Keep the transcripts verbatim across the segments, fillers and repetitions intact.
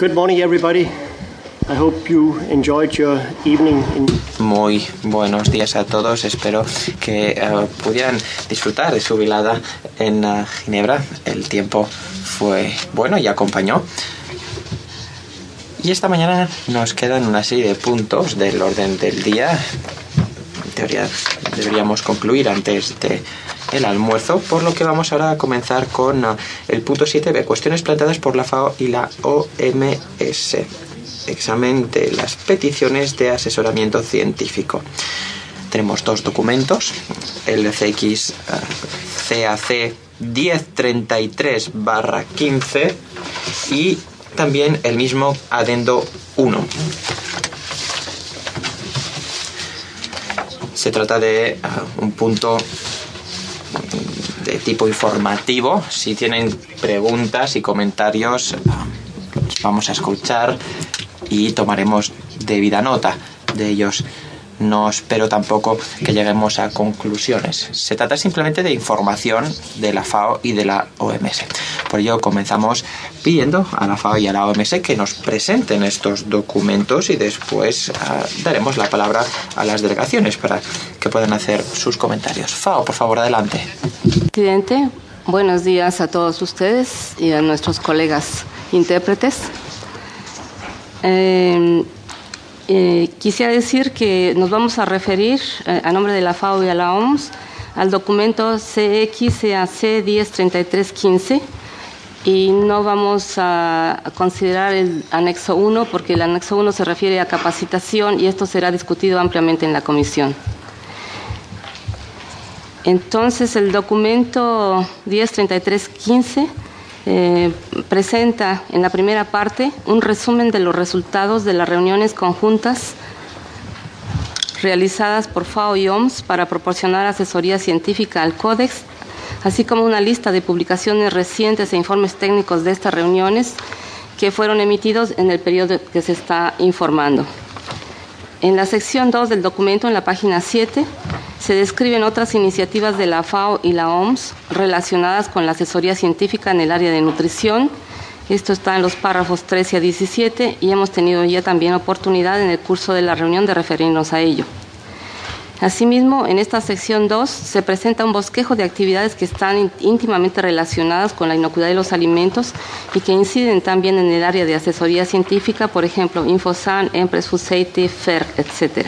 Good morning, everybody. I hope you enjoyed your evening in... Muy buenos días a todos. Espero que uh, pudieran disfrutar de su velada en uh, Ginebra. El tiempo fue bueno y acompañó. Y esta mañana nos quedan una serie de puntos del orden del día. En teoría deberíamos concluir antes de el almuerzo, por lo que vamos ahora a comenzar con uh, el punto siete b, cuestiones planteadas por la FAO y la O M S. Examen de las peticiones de asesoramiento científico. Tenemos dos documentos, el C X C A C diez treinta y tres barra quince y también el mismo adendo uno. Se trata de uh, un punto de tipo informativo. Si tienen preguntas y comentarios, uh, los vamos a escuchar y tomaremos debida nota de ellos. No espero tampoco que lleguemos a conclusiones. Se trata simplemente de información de la FAO y de la O M S. Por ello comenzamos pidiendo a la FAO y a la O M S que nos presenten estos documentos y después uh, daremos la palabra a las delegaciones para que puedan hacer sus comentarios. FAO, por favor, adelante. Presidente, buenos días a todos ustedes y a nuestros colegas intérpretes. Eh, eh, quisiera decir que nos vamos a referir eh, a nombre de la FAO y a la O M S al documento C X C A C diez treinta y tres quince y no vamos a, a considerar el anexo uno porque el anexo uno se refiere a capacitación y esto será discutido ampliamente en la comisión. Entonces el documento diez treinta y tres quince Eh, presenta en la primera parte un resumen de los resultados de las reuniones conjuntas realizadas por FAO y O M S para proporcionar asesoría científica al Códex, así como una lista de publicaciones recientes e informes técnicos de estas reuniones que fueron emitidos en el periodo que se está informando. En la sección dos del documento, en la página siete, se describen otras iniciativas de la FAO y la O M S relacionadas con la asesoría científica en el área de nutrición. Esto está en los párrafos trece a diecisiete y hemos tenido ya también oportunidad en el curso de la reunión de referirnos a ello. Asimismo, en esta sección dos se presenta un bosquejo de actividades que están íntimamente relacionadas con la inocuidad de los alimentos y que inciden también en el área de asesoría científica, por ejemplo, Infosan, Empress Food Safety, F E R, etcétera.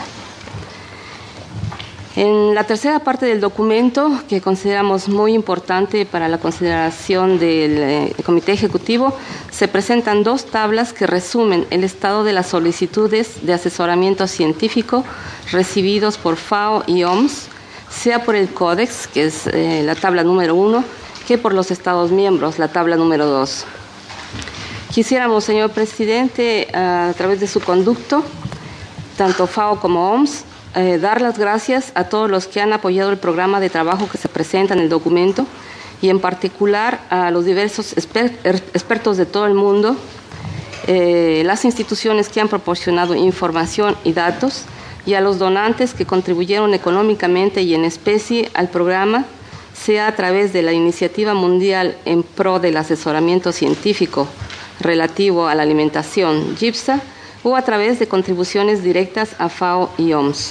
En la tercera parte del documento, que consideramos muy importante para la consideración del eh, Comité Ejecutivo, se presentan dos tablas que resumen el estado de las solicitudes de asesoramiento científico recibidos por FAO y O M S, sea por el Códex, que es eh, la tabla número uno, que por los Estados miembros, la tabla número dos. Quisiéramos, señor presidente, a través de su conducto, tanto FAO como O M S, Eh, dar las gracias a todos los que han apoyado el programa de trabajo que se presenta en el documento y en particular a los diversos exper expertos de todo el mundo, eh, las instituciones que han proporcionado información y datos y a los donantes que contribuyeron económicamente y en especie al programa, sea a través de la Iniciativa Mundial en Pro del Asesoramiento Científico relativo a la alimentación, GIPSA, o a través de contribuciones directas a FAO y O M S.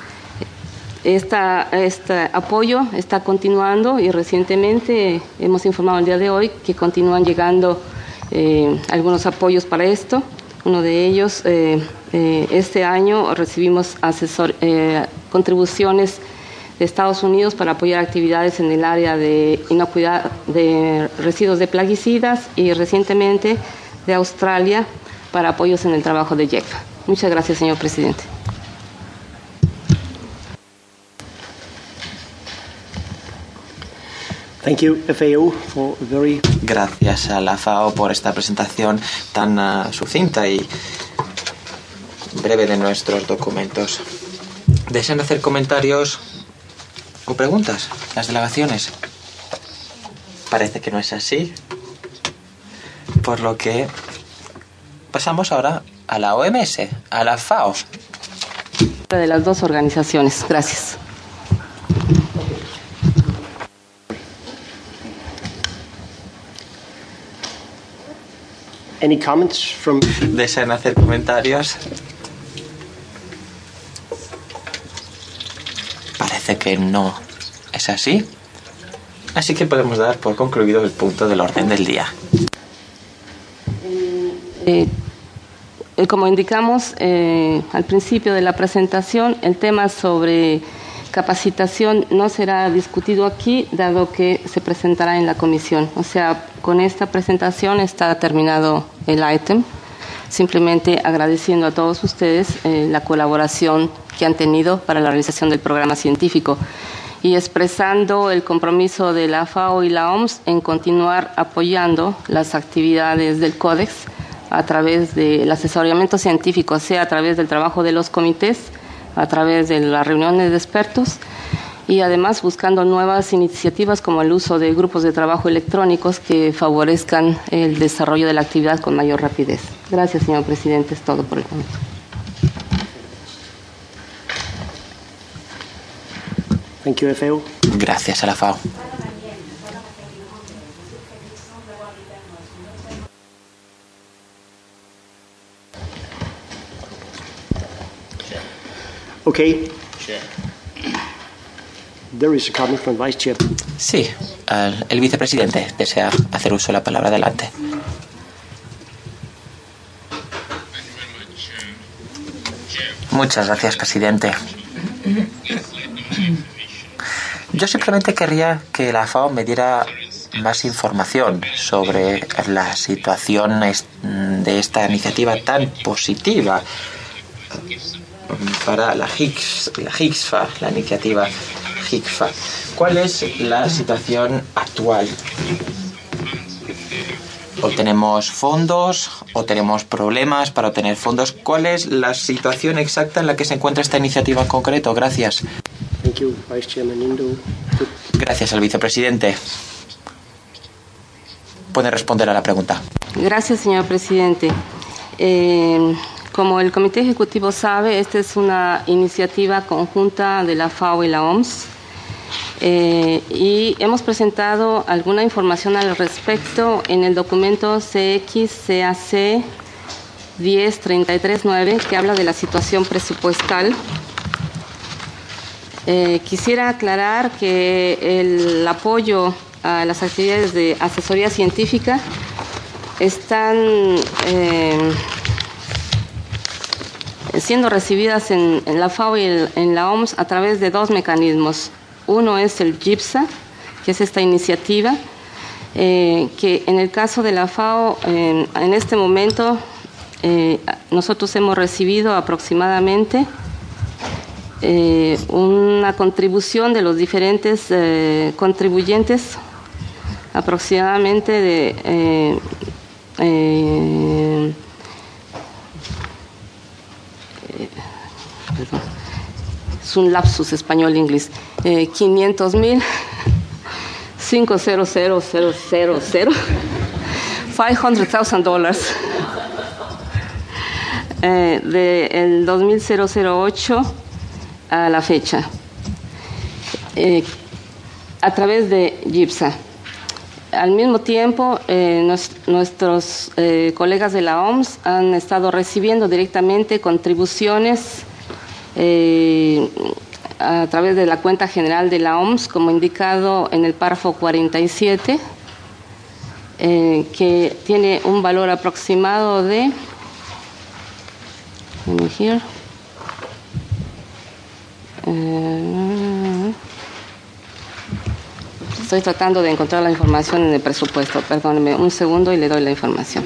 Esta, este apoyo está continuando y recientemente hemos informado el día de hoy que continúan llegando eh, algunos apoyos para esto. Uno de ellos, eh, eh, este año recibimos asesor, eh, contribuciones de Estados Unidos para apoyar actividades en el área de inocuidad de residuos de plaguicidas y recientemente de Australia para apoyos en el trabajo de YECFA. Muchas gracias, señor presidente. Thank you, F A O, for a very... Gracias a la FAO por esta presentación tan uh, sucinta y breve de nuestros documentos. ¿Desean hacer comentarios o preguntas las delegaciones? Parece que no es así, por lo que pasamos ahora a la O M S, a la FAO. De las dos organizaciones. Gracias. Any comments from... ¿Desean hacer comentarios? Parece que no es así. Así que podemos dar por concluido el punto del orden del día. Eh, como indicamos eh, al principio de la presentación, el tema sobre capacitación no será discutido aquí, dado que se presentará en la comisión. O sea, con esta presentación está terminado el ítem, simplemente agradeciendo a todos ustedes eh, la colaboración que han tenido para la realización del programa científico y expresando el compromiso de la FAO y la O M S en continuar apoyando las actividades del Códex a través del asesoramiento científico, sea a través del trabajo de los comités, a través de las reuniones de expertos y además buscando nuevas iniciativas como el uso de grupos de trabajo electrónicos que favorezcan el desarrollo de la actividad con mayor rapidez. Gracias, señor presidente. Es todo por el momento. Thank you, F A O. Gracias a la FAO. Okay. There is a comment from Vice Chair. Sí, el, el vicepresidente desea hacer uso de la palabra. Adelante. Muchas gracias, presidente. Yo simplemente querría que la FAO me diera más información sobre la situación de esta iniciativa tan positiva para la Higgs, la HIGSFA, la iniciativa HIGSFA. ¿Cuál es la situación actual? ¿O tenemos fondos o tenemos problemas para obtener fondos? ¿Cuál es la situación exacta en la que se encuentra esta iniciativa en concreto? Gracias. Thank you, Vice Chairman Indo. Gracias al vicepresidente. Puede responder a la pregunta. Gracias, señor presidente. Eh, como el Comité Ejecutivo sabe, esta es una iniciativa conjunta de la FAO y la O M S. Eh, y hemos presentado alguna información al respecto en el documento C X C A C diez treinta y tres nueve, que habla de la situación presupuestal. Eh, quisiera aclarar que el apoyo a las actividades de asesoría científica están eh, siendo recibidas en, en la FAO y el, en la O M S a través de dos mecanismos. Uno es el GIPSA, que es esta iniciativa, eh, que en el caso de la FAO, eh, en este momento, eh, nosotros hemos recibido aproximadamente eh, una contribución de los diferentes eh, contribuyentes, aproximadamente de... Eh, eh, eh, perdón. Es un lapsus español-inglés, eh, quinientos mil, cinco cero cero cero cero cero, quinientos mil dólares eh, del dos mil ocho a la fecha, eh, a través de GIPSA. Al mismo tiempo, eh, nos, nuestros eh, colegas de la O M S han estado recibiendo directamente contribuciones Eh, a través de la cuenta general de la O M S, como indicado en el párrafo cuarenta y siete, eh, que tiene un valor aproximado de let me hear, eh, estoy tratando de encontrar la información en el presupuesto, perdónenme un segundo y le doy la información.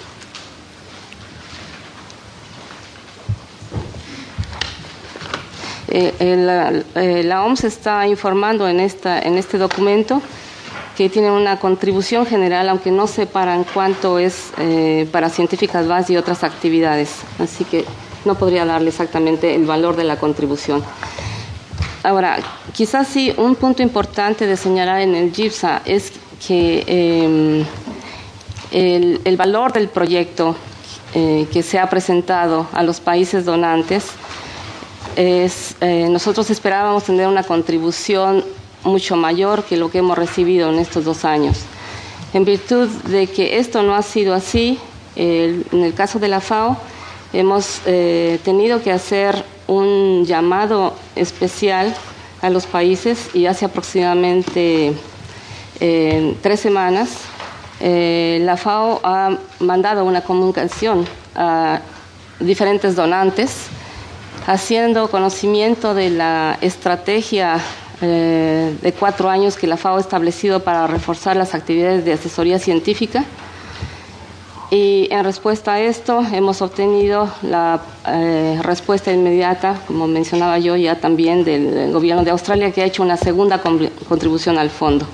Eh, la, eh, la O M S está informando en, esta, en este documento que tiene una contribución general, aunque no separan cuánto es eh, para científicas básicas y otras actividades. Así que no podría darle exactamente el valor de la contribución. Ahora, quizás sí, un punto importante de señalar en el GIPSA es que eh, el, el valor del proyecto eh, que se ha presentado a los países donantes Es, eh, nosotros esperábamos tener una contribución mucho mayor que lo que hemos recibido en estos dos años. En virtud de que esto no ha sido así, El, en el caso de la FAO, hemos eh, tenido que hacer un llamado especial a los países y hace aproximadamente eh, tres semanas eh, la FAO ha mandado una comunicación a diferentes donantes haciendo conocimiento de la estrategia eh, de cuatro años que la FAO ha establecido para reforzar las actividades de asesoría científica. Y en respuesta a esto hemos obtenido la eh, respuesta inmediata, como mencionaba yo ya también, del gobierno de Australia, que ha hecho una segunda contribución al fondo.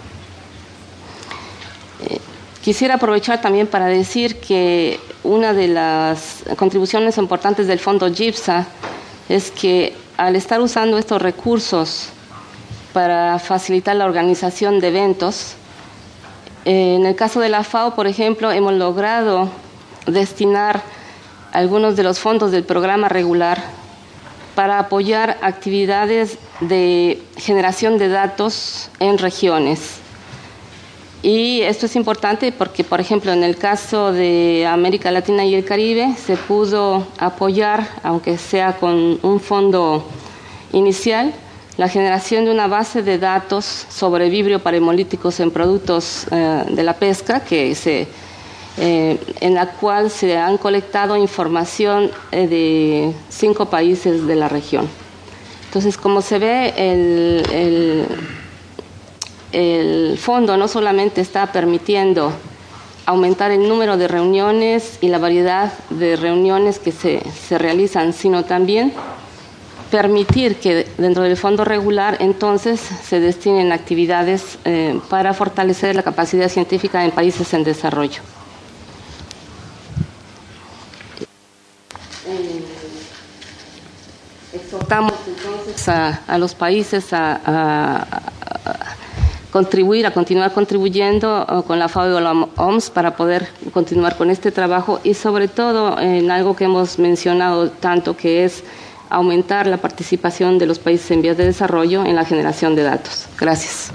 Eh, quisiera aprovechar también para decir que una de las contribuciones importantes del fondo GIPSA es que al estar usando estos recursos para facilitar la organización de eventos, en el caso de la FAO, por ejemplo, hemos logrado destinar algunos de los fondos del programa regular para apoyar actividades de generación de datos en regiones. Y esto es importante porque, por ejemplo, en el caso de América Latina y el Caribe, se pudo apoyar, aunque sea con un fondo inicial, la generación de una base de datos sobre vibrio para hemolíticos en productos eh, de la pesca, que se, eh, en la cual se han colectado información eh, de cinco países de la región. Entonces, como se ve, el, el, el fondo no solamente está permitiendo aumentar el número de reuniones y la variedad de reuniones que se, se realizan, sino también permitir que dentro del fondo regular entonces se destinen actividades eh, para fortalecer la capacidad científica en países en desarrollo. Eh, exhortamos entonces a, a los países a, a, a contribuir, a continuar contribuyendo con la FAO y la O M S para poder continuar con este trabajo y sobre todo en algo que hemos mencionado tanto, que es aumentar la participación de los países en vías de desarrollo en la generación de datos. Gracias.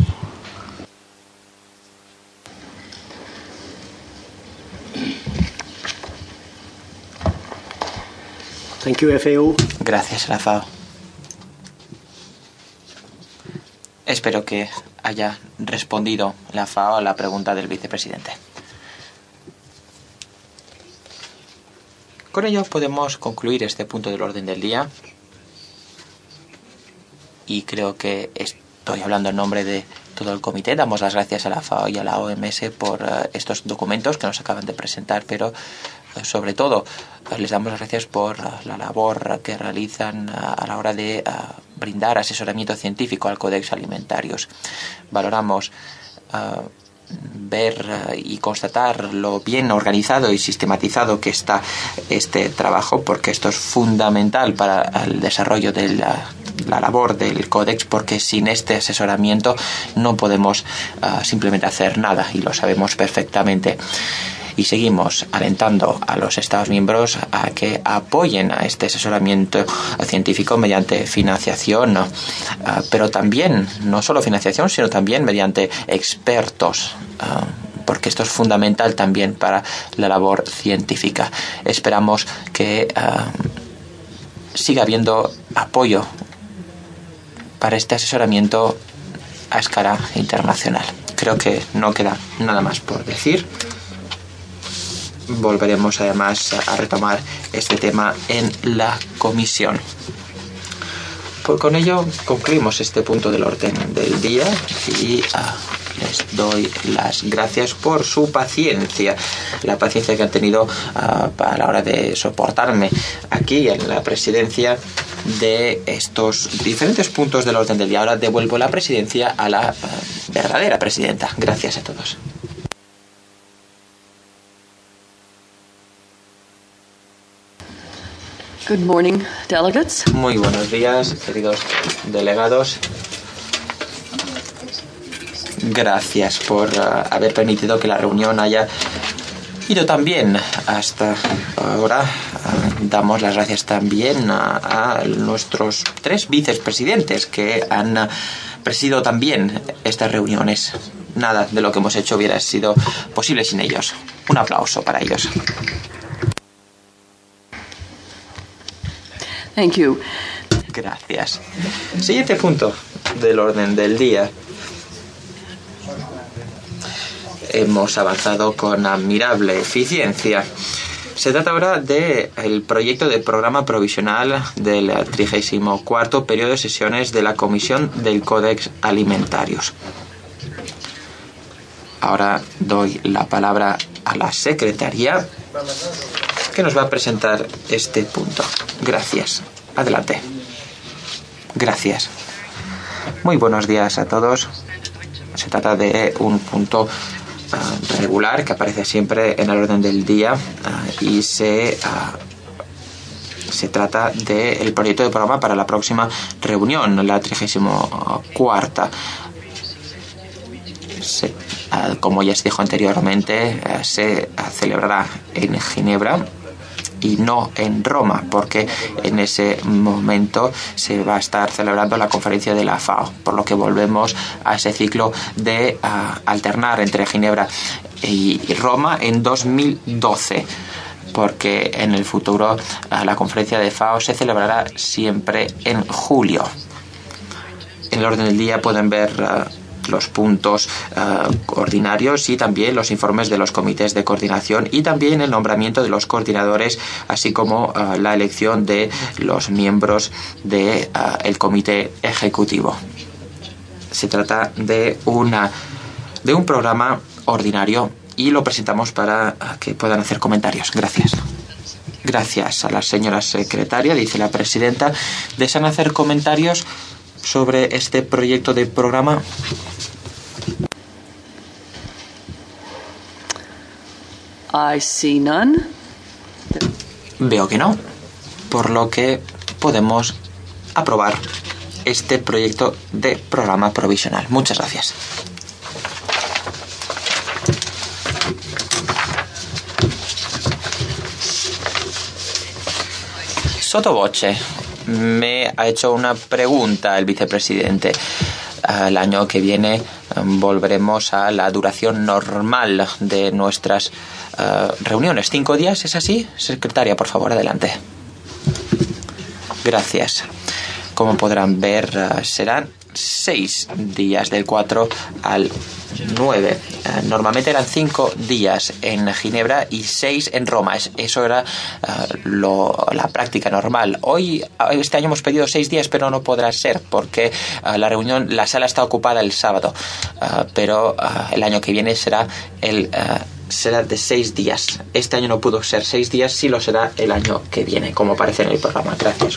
Thank you, F A O. Gracias, la FAO. Espero que haya respondido la FAO a la pregunta del vicepresidente. Con ello podemos concluir este punto del orden del día y creo que estoy hablando en nombre de todo el comité. Damos las gracias a la FAO y a la O M S por uh, estos documentos que nos acaban de presentar, pero uh, sobre todo uh, les damos las gracias por uh, la labor que realizan uh, a la hora de uh, brindar asesoramiento científico al Codex Alimentarius. Valoramos uh, ver y constatar lo bien organizado y sistematizado que está este trabajo, porque esto es fundamental para el desarrollo de la, la labor del Códex, porque sin este asesoramiento no podemos uh, simplemente hacer nada, y lo sabemos perfectamente. Y seguimos alentando a los Estados miembros a que apoyen a este asesoramiento científico mediante financiación, uh, pero también, no solo financiación, sino también mediante expertos, uh, porque esto es fundamental también para la labor científica. Esperamos que uh, siga habiendo apoyo para este asesoramiento a escala internacional. Creo que no queda nada más por decir. Volveremos además a retomar este tema en la comisión. Pues con ello concluimos este punto del orden del día y uh, les doy las gracias por su paciencia, la paciencia que han tenido uh, a la hora de soportarme aquí en la presidencia de estos diferentes puntos del orden del día. Ahora devuelvo la presidencia a la uh, verdadera presidenta. Gracias a todos. Good morning, delegates. Muy buenos días, queridos delegados. Gracias por uh, haber permitido que la reunión haya ido tan bien hasta ahora. Uh, damos las gracias también a, a nuestros tres vicepresidentes que han uh, presidido también estas reuniones. nada de lo que hemos hecho hubiera sido posible sin ellos. Un aplauso para ellos. Thank you. Gracias. Siguiente punto del orden del día. Hemos avanzado con admirable eficiencia. Se trata ahora del proyecto de programa provisional del trigésimo cuarto periodo de sesiones de la Comisión del Códex Alimentarius. Ahora doy la palabra a la secretaria que nos va a presentar este punto. Gracias. Adelante. Gracias. Muy buenos días a todos. Se trata de un punto uh, regular que aparece siempre en el orden del día uh, y se, uh, se trata del proyecto de programa para la próxima reunión, la trigésimo cuarta. Se, uh, como ya se dijo anteriormente, uh, se uh, celebrará en Ginebra y no en Roma, porque en ese momento se va a estar celebrando la conferencia de la FAO, por lo que volvemos a ese ciclo de uh, alternar entre Ginebra y, y Roma en dos mil doce, porque en el futuro uh, la conferencia de FAO se celebrará siempre en julio. En el orden del día pueden ver uh, los puntos uh, ordinarios y también los informes de los comités de coordinación y también el nombramiento de los coordinadores, así como uh, la elección de los miembros del de, uh, comité ejecutivo. Se trata de, una, de un programa ordinario y lo presentamos para uh, que puedan hacer comentarios. Gracias. Gracias a la señora secretaria, dice la presidenta. ¿Desean hacer comentarios sobre este proyecto de programa? I see none. Veo que no, por lo que podemos aprobar este proyecto de programa provisional. Muchas gracias. Sotto voce, me ha hecho una pregunta el vicepresidente. El año que viene volveremos a la duración normal de nuestras uh, reuniones. ¿Cinco días? ¿Es así? Secretaria, por favor, adelante. Gracias. Como podrán ver, uh, serán seis días, del cuatro al nueve. Uh, normalmente eran cinco días en Ginebra y seis en Roma. Eso era uh, lo, la práctica normal. Hoy, este año hemos pedido seis días, pero no podrá ser porque uh, la reunión, la sala está ocupada el sábado. Uh, pero uh, el año que viene será el uh, será de seis días. Este año no pudo ser seis días, sí lo será el año que viene, como aparece en el programa. Gracias.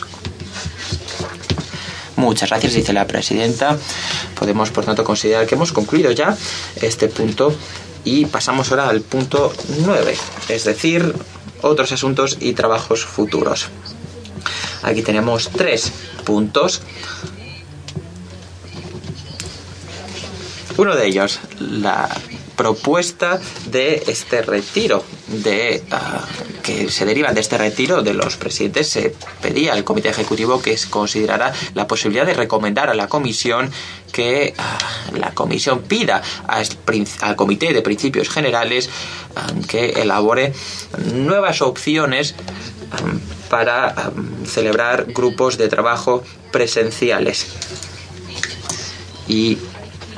Muchas gracias, dice la presidenta. Podemos, por tanto, considerar que hemos concluido ya este punto y pasamos ahora al punto nueve, es decir, otros asuntos y trabajos futuros. Aquí tenemos tres puntos. Uno de ellos, la propuesta de este retiro, de uh, que se deriva de este retiro de los presidentes. Se pedía al comité ejecutivo que se considerara la posibilidad de recomendar a la comisión que uh, la comisión pida a, al comité de principios generales uh, que elabore nuevas opciones um, para um, celebrar grupos de trabajo presenciales y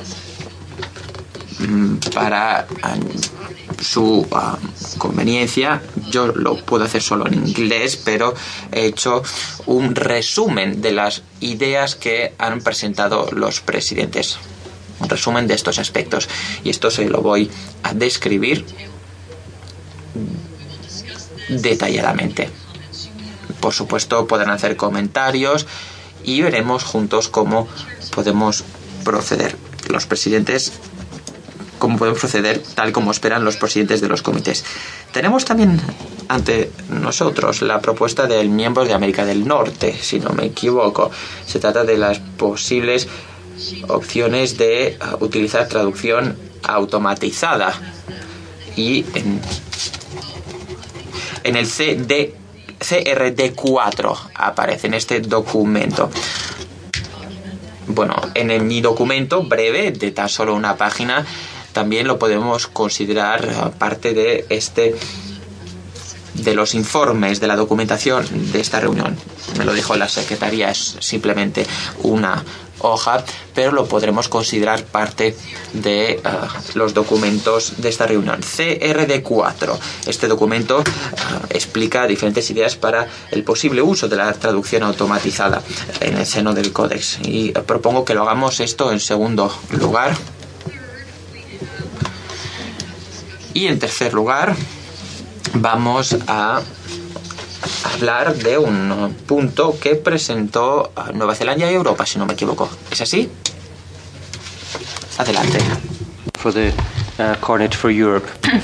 para uh, su uh, conveniencia. Yo lo puedo hacer solo en inglés, pero he hecho un resumen de las ideas que han presentado los presidentes, un resumen de estos aspectos, y esto se lo voy a describir detalladamente. Por supuesto, podrán hacer comentarios y veremos juntos cómo podemos proceder. Los presidentes cómo podemos proceder tal como esperan los presidentes de los comités. Tenemos también ante nosotros la propuesta del miembro de América del Norte, si no me equivoco. Se trata de las posibles opciones de uh, utilizar traducción automatizada. Y en, en el C D, C R D cuatro aparece en este documento. bueno, en mi documento breve de tan solo una página también lo podemos considerar parte de este de los informes de la documentación de esta reunión. Me lo dijo la secretaría, es simplemente una hoja, pero lo podremos considerar parte de uh, los documentos de esta reunión. C R D cuatro. Este documento uh, explica diferentes ideas para el posible uso de la traducción automatizada en el seno del Codex. Y uh, propongo que lo hagamos esto en segundo lugar. Y en tercer lugar, vamos a hablar de un punto que presentó Nueva Zelanda y Europa, si no me equivoco. ¿Es así? Adelante. For the uh, Coordinate for Europe.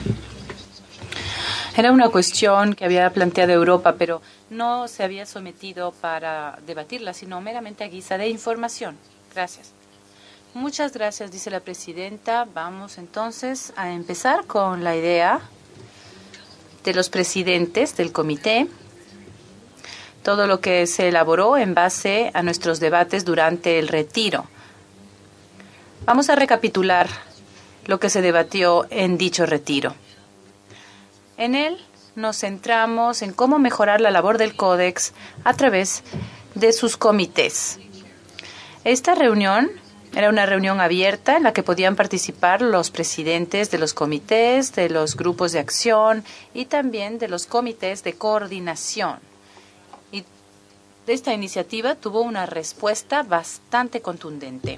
Era una cuestión que había planteado Europa, pero no se había sometido para debatirla, sino meramente a guisa de información. Gracias. Muchas gracias, dice la presidenta. Vamos entonces a empezar con la idea de los presidentes del comité, todo lo que se elaboró en base a nuestros debates durante el retiro. Vamos a recapitular lo que se debatió en dicho retiro. En él nos centramos en cómo mejorar la labor del Códex a través de sus comités. Esta reunión era una reunión abierta en la que podían participar los presidentes de los comités, de los grupos de acción y también de los comités de coordinación. Y esta iniciativa tuvo una respuesta bastante contundente.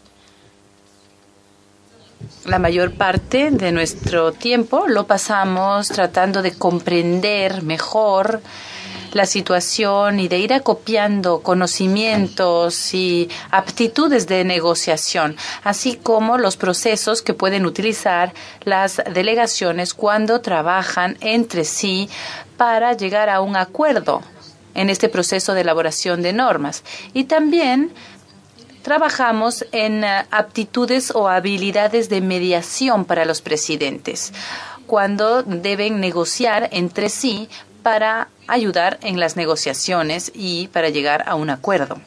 La mayor parte de nuestro tiempo lo pasamos tratando de comprender mejor la situación y de ir acopiando conocimientos y aptitudes de negociación, así como los procesos que pueden utilizar las delegaciones cuando trabajan entre sí para llegar a un acuerdo en este proceso de elaboración de normas. Y también trabajamos en aptitudes o habilidades de mediación para los presidentes, cuando deben negociar entre sí para ayudar en las negociaciones y para llegar a un acuerdo.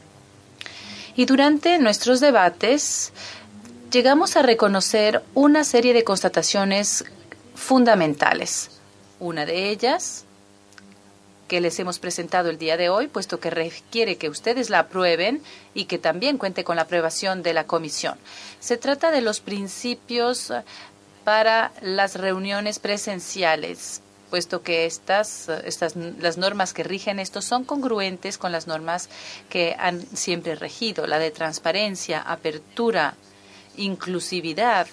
Y durante nuestros debates llegamos a reconocer una serie de constataciones fundamentales. Una de ellas, que les hemos presentado el día de hoy, puesto que requiere que ustedes la aprueben y que también cuente con la aprobación de la comisión. Se trata de los principios para las reuniones presenciales, puesto que estas, estas, las normas que rigen esto son congruentes con las normas que han siempre regido, la de transparencia, apertura, inclusividad,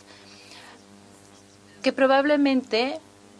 que probablemente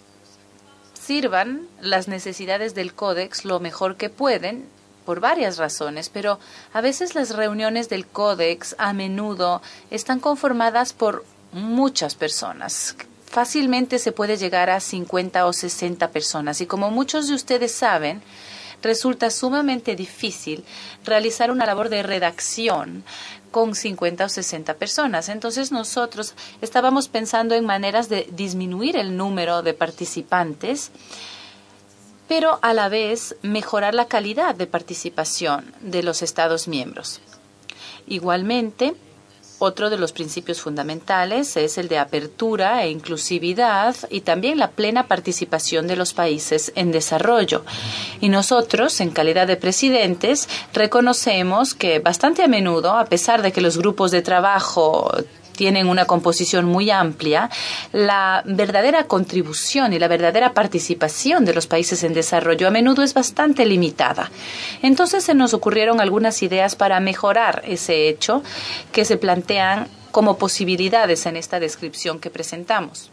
sirvan las necesidades del Códex lo mejor que pueden por varias razones, pero a veces las reuniones del Códex a menudo están conformadas por muchas personas. Fácilmente se puede llegar a cincuenta o sesenta personas y como muchos de ustedes saben, resulta sumamente difícil realizar una labor de redacción con cincuenta o sesenta personas. Entonces nosotros estábamos pensando en maneras de disminuir el número de participantes, pero a la vez mejorar la calidad de participación de los Estados miembros. Igualmente, otro de los principios fundamentales es el de apertura e inclusividad y también la plena participación de los países en desarrollo. Y nosotros, en calidad de presidentes, reconocemos que bastante a menudo, a pesar de que los grupos de trabajo tienen una composición muy amplia, la verdadera contribución y la verdadera participación de los países en desarrollo a menudo es bastante limitada. Entonces se nos ocurrieron algunas ideas para mejorar ese hecho que se plantean como posibilidades en esta descripción que presentamos.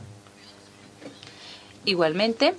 Igualmente,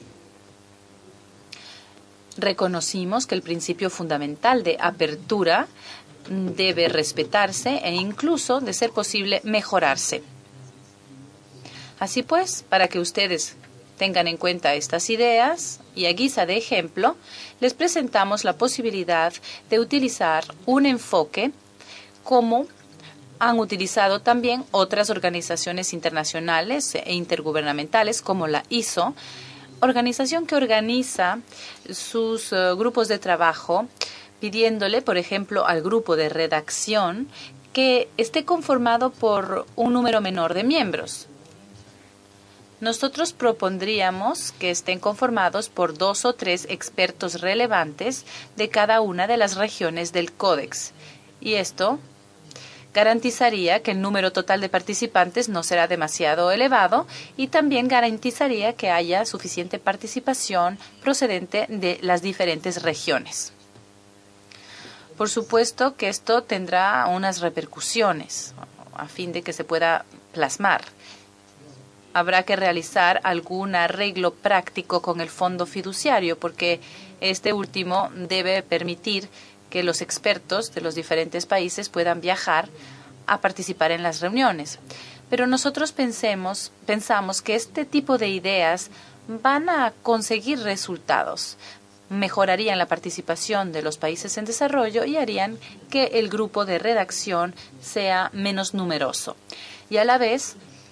reconocimos que el principio fundamental de apertura debe respetarse e incluso, de ser posible, mejorarse. Así pues, para que ustedes tengan en cuenta estas ideas y a guisa de ejemplo, les presentamos la posibilidad de utilizar un enfoque como han utilizado también otras organizaciones internacionales e intergubernamentales como la I S O, organización que organiza sus uh, grupos de trabajo pidiéndole, por ejemplo, al grupo de redacción que esté conformado por un número menor de miembros. Nosotros propondríamos que estén conformados por dos o tres expertos relevantes de cada una de las regiones del Códex. Y esto garantizaría que el número total de participantes no será demasiado elevado y también garantizaría que haya suficiente participación procedente de las diferentes regiones. Por supuesto que esto tendrá unas repercusiones a fin de que se pueda plasmar. Habrá que realizar algún arreglo práctico con el fondo fiduciario porque este último debe permitir que los expertos de los diferentes países puedan viajar a participar en las reuniones. Pero nosotros pensemos, pensamos que este tipo de ideas van a conseguir resultados, mejorarían la participación de los países en desarrollo y harían que el grupo de redacción sea menos numeroso. Y a la vez,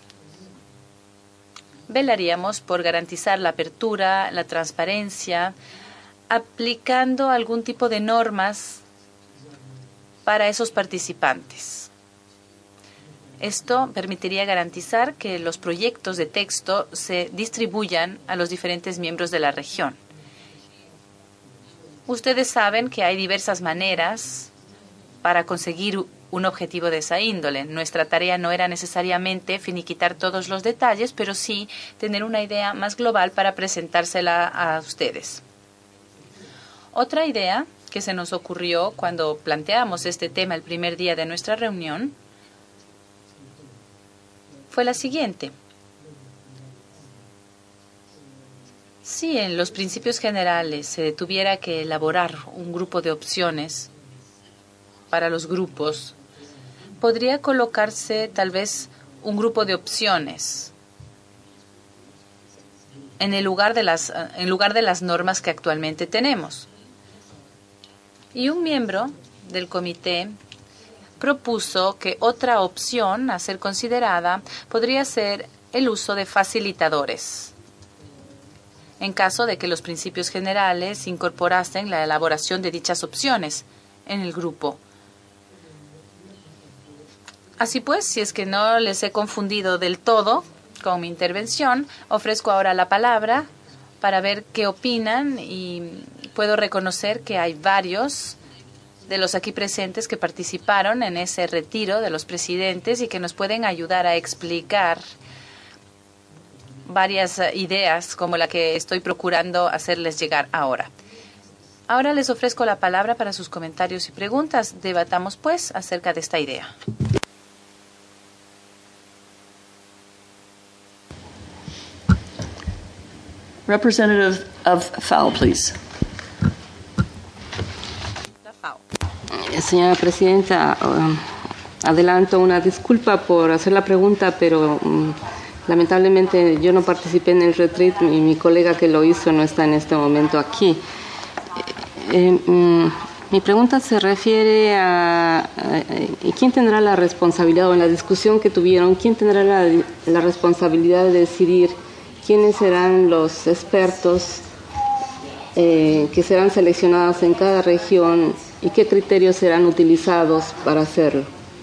velaríamos por garantizar la apertura, la transparencia, aplicando algún tipo de normas para esos participantes. Esto permitiría garantizar que los proyectos de texto se distribuyan a los diferentes miembros de la región. Ustedes saben que hay diversas maneras para conseguir un objetivo de esa índole. Nuestra tarea no era necesariamente finiquitar todos los detalles, pero sí tener una idea más global para presentársela a ustedes. Otra idea que se nos ocurrió cuando planteamos este tema el primer día de nuestra reunión fue la siguiente. Si en los principios generales se tuviera que elaborar un grupo de opciones para los grupos, podría colocarse tal vez un grupo de opciones en el lugar de las, en lugar de las normas que actualmente tenemos. Y un miembro del comité propuso que otra opción a ser considerada podría ser el uso de facilitadores, en caso de que los principios generales incorporasen la elaboración de dichas opciones en el grupo. Así pues, si es que no les he confundido del todo con mi intervención, ofrezco ahora la palabra para ver qué opinan y puedo reconocer que hay varios de los aquí presentes que participaron en ese retiro de los presidentes y que nos pueden ayudar a explicar varias ideas como la que estoy procurando hacerles llegar ahora. Ahora les ofrezco la palabra para sus comentarios y preguntas. Debatamos, pues, acerca de esta idea. Representative of F A O, please. La F A O. Señora Presidenta, um, adelanto una disculpa por hacer la pregunta, pero um, lamentablemente yo no participé en el retreat y mi colega que lo hizo no está en este momento aquí. Eh, um, mi pregunta se refiere a, a, a quién tendrá la responsabilidad, o en la discusión que tuvieron, quién tendrá la, la responsabilidad de decidir quiénes serán los expertos eh, que serán seleccionados en cada región y qué criterios serán utilizados para hacerlo.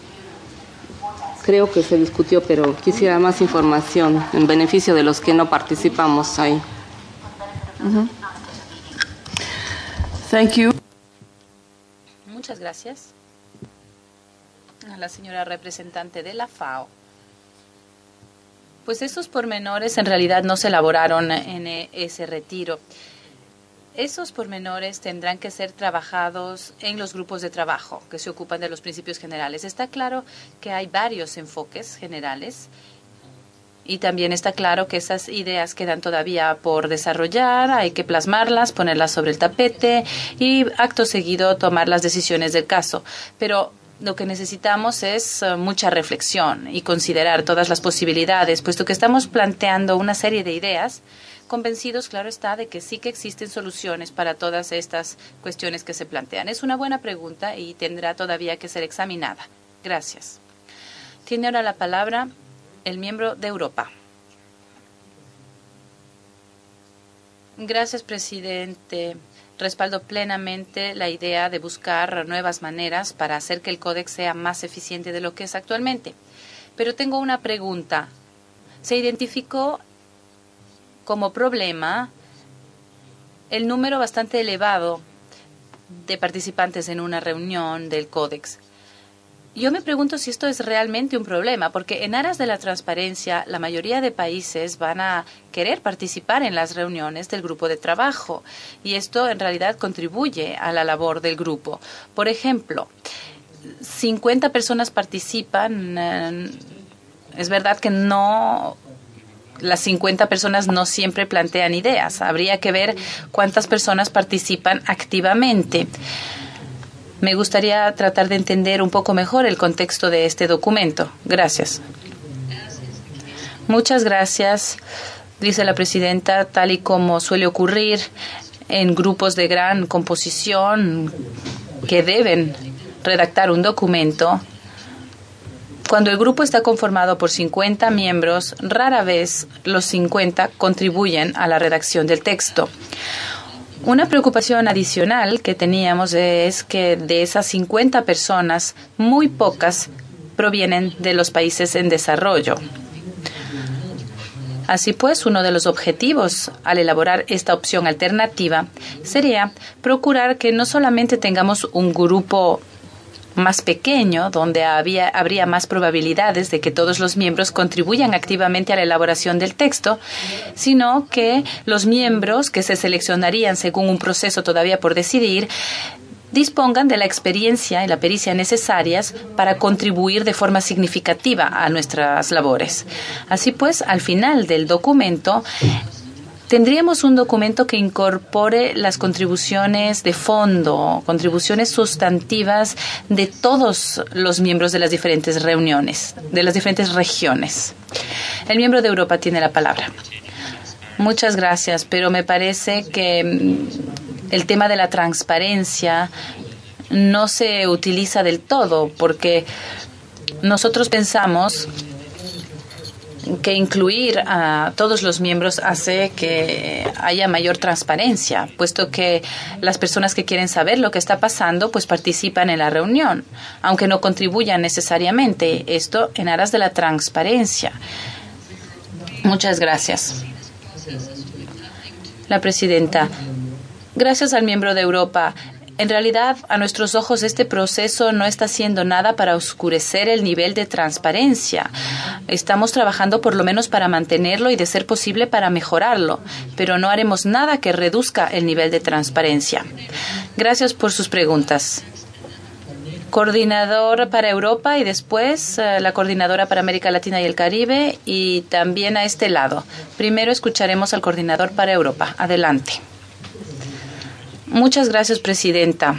Creo que se discutió, pero quisiera más información en beneficio de los que no participamos ahí. Mm-hmm. Thank you. Muchas gracias a la señora representante de la F A O. Pues esos pormenores en realidad no se elaboraron en ese retiro. Esos pormenores tendrán que ser trabajados en los grupos de trabajo que se ocupan de los principios generales. Está claro que hay varios enfoques generales y también está claro que esas ideas quedan todavía por desarrollar, hay que plasmarlas, ponerlas sobre el tapete y acto seguido tomar las decisiones del caso. Pero lo que necesitamos es uh, mucha reflexión y considerar todas las posibilidades, puesto que estamos planteando una serie de ideas, convencidos, claro está, de que sí que existen soluciones para todas estas cuestiones que se plantean. Es una buena pregunta y tendrá todavía que ser examinada. Gracias. Tiene ahora la palabra el miembro de Europa. Gracias, presidente. Respaldo plenamente la idea de buscar nuevas maneras para hacer que el Códex sea más eficiente de lo que es actualmente. Pero tengo una pregunta. Se identificó como problema el número bastante elevado de participantes en una reunión del Códex. Yo me pregunto si esto es realmente un problema, porque en aras de la transparencia, la mayoría de países van a querer participar en las reuniones del grupo de trabajo, y esto en realidad contribuye a la labor del grupo. Por ejemplo, cincuenta personas participan. Eh, es verdad que no... Las cincuenta personas no siempre plantean ideas. Habría que ver cuántas personas participan activamente. Me gustaría tratar de entender un poco mejor el contexto de este documento. Gracias. Muchas gracias, dice la presidenta, tal y como suele ocurrir en grupos de gran composición que deben redactar un documento. Cuando el grupo está conformado por cincuenta miembros, rara vez los cincuenta contribuyen a la redacción del texto. Una preocupación adicional que teníamos es que de esas cincuenta personas, muy pocas provienen de los países en desarrollo. Así pues, uno de los objetivos al elaborar esta opción alternativa sería procurar que no solamente tengamos un grupo más pequeño, donde había, habría más probabilidades de que todos los miembros contribuyan activamente a la elaboración del texto, sino que los miembros que se seleccionarían según un proceso todavía por decidir dispongan de la experiencia y la pericia necesarias para contribuir de forma significativa a nuestras labores. Así pues, al final del documento, tendríamos un documento que incorpore las contribuciones de fondo, contribuciones sustantivas de todos los miembros de las diferentes reuniones, de las diferentes regiones. El miembro de Europa tiene la palabra. Muchas gracias, pero me parece que el tema de la transparencia no se utiliza del todo, porque nosotros pensamos que incluir a todos los miembros hace que haya mayor transparencia, puesto que las personas que quieren saber lo que está pasando, pues participan en la reunión, aunque no contribuyan necesariamente. Esto en aras de la transparencia. Muchas gracias. La presidenta. Gracias al miembro de Europa. En realidad, a nuestros ojos, este proceso no está haciendo nada para oscurecer el nivel de transparencia. Estamos trabajando por lo menos para mantenerlo y, de ser posible, para mejorarlo, pero no haremos nada que reduzca el nivel de transparencia. Gracias por sus preguntas. Coordinador para Europa y después uh, la coordinadora para América Latina y el Caribe, y también a este lado. Primero escucharemos al coordinador para Europa. Adelante. Muchas gracias, presidenta.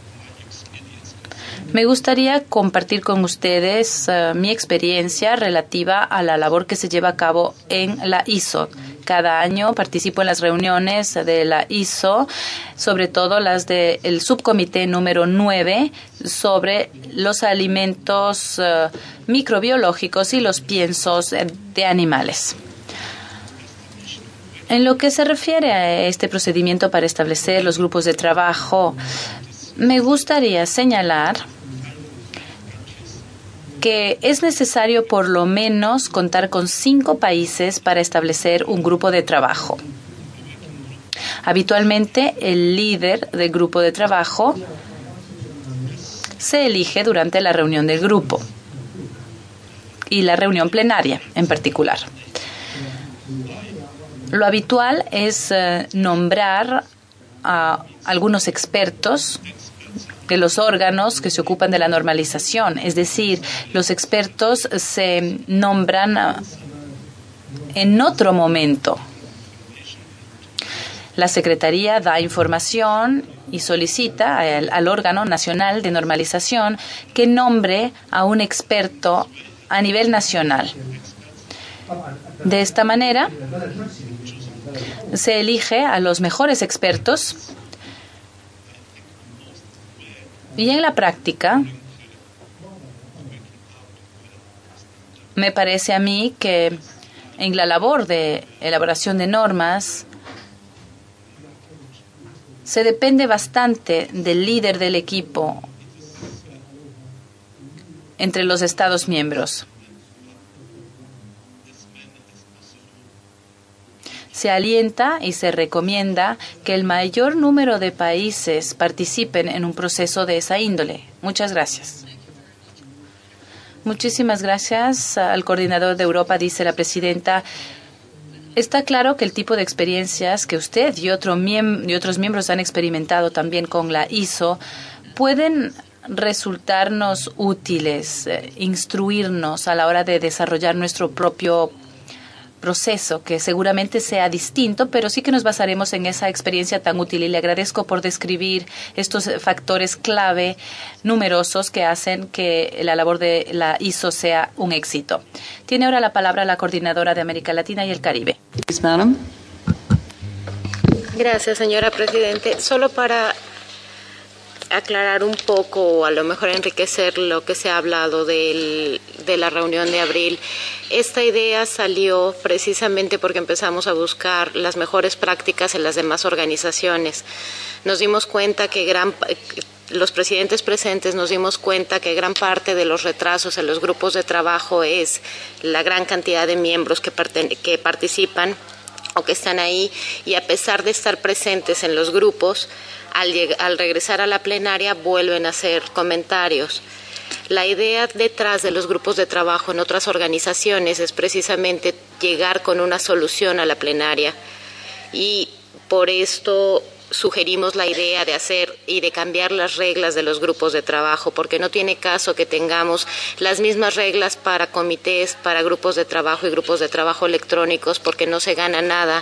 Me gustaría compartir con ustedes uh, mi experiencia relativa a la labor que se lleva a cabo en la I S O. Cada año participo en las reuniones de la I S O, sobre todo las del subcomité número nueve sobre los alimentos uh, microbiológicos y los piensos de animales. En lo que se refiere a este procedimiento para establecer los grupos de trabajo, me gustaría señalar que es necesario por lo menos contar con cinco países para establecer un grupo de trabajo. Habitualmente, el líder del grupo de trabajo se elige durante la reunión del grupo y la reunión plenaria en particular. Lo habitual es eh, nombrar a algunos expertos de los órganos que se ocupan de la normalización. Es decir, los expertos se nombran uh, en otro momento. La Secretaría da información y solicita al, al órgano nacional de normalización que nombre a un experto a nivel nacional. De esta manera, se elige a los mejores expertos y en la práctica me parece a mí que en la labor de elaboración de normas se depende bastante del líder del equipo entre los Estados miembros. Se alienta y se recomienda que el mayor número de países participen en un proceso de esa índole. Muchas gracias. Muchísimas gracias al coordinador de Europa, dice la presidenta. Está claro que el tipo de experiencias que usted y, otro miem- y otros miembros han experimentado también con la I S O pueden resultarnos útiles, eh, instruirnos a la hora de desarrollar nuestro propio proceso, que seguramente sea distinto, pero sí que nos basaremos en esa experiencia tan útil. Y le agradezco por describir estos factores clave numerosos que hacen que la labor de la I S O sea un éxito. Tiene ahora la palabra la coordinadora de América Latina y el Caribe. Please, madam. Gracias, señora Presidente. Solo para aclarar un poco o a lo mejor enriquecer lo que se ha hablado del, de la reunión de abril. Esta idea salió precisamente porque empezamos a buscar las mejores prácticas en las demás organizaciones. Nos dimos cuenta que gran los presidentes presentes nos dimos cuenta que gran parte de los retrasos en los grupos de trabajo es la gran cantidad de miembros que, que participan o que están ahí, y a pesar de estar presentes en los grupos, al, al regresar a la plenaria vuelven a hacer comentarios. La idea detrás de los grupos de trabajo en otras organizaciones es precisamente llegar con una solución a la plenaria, y por esto sugerimos la idea de hacer y de cambiar las reglas de los grupos de trabajo, porque no tiene caso que tengamos las mismas reglas para comités, para grupos de trabajo y grupos de trabajo electrónicos, porque no se gana nada.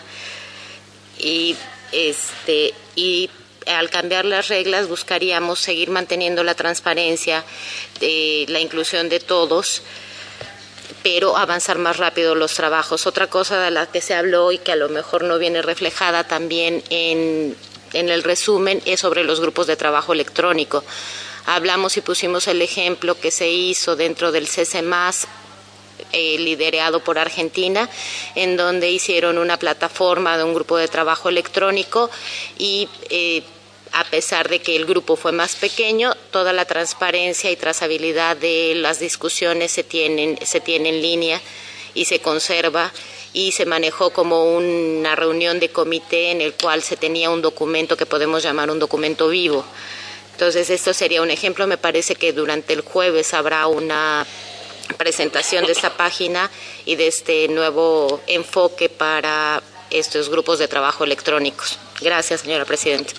Y este y al cambiar las reglas buscaríamos seguir manteniendo la transparencia, de la inclusión de todos, pero avanzar más rápido los trabajos. Otra cosa de la que se habló y que a lo mejor no viene reflejada también en, en el resumen es sobre los grupos de trabajo electrónico. Hablamos y pusimos el ejemplo que se hizo dentro del C C más, eh, liderado por Argentina, en donde hicieron una plataforma de un grupo de trabajo electrónico y eh, a pesar de que el grupo fue más pequeño, toda la transparencia y trazabilidad de las discusiones se tienen, se tiene en línea y se conserva, y se manejó como una reunión de comité en el cual se tenía un documento que podemos llamar un documento vivo. Entonces, esto sería un ejemplo. Me parece que durante el jueves habrá una presentación de esta página y de este nuevo enfoque para estos grupos de trabajo electrónicos. Gracias, señora Presidenta.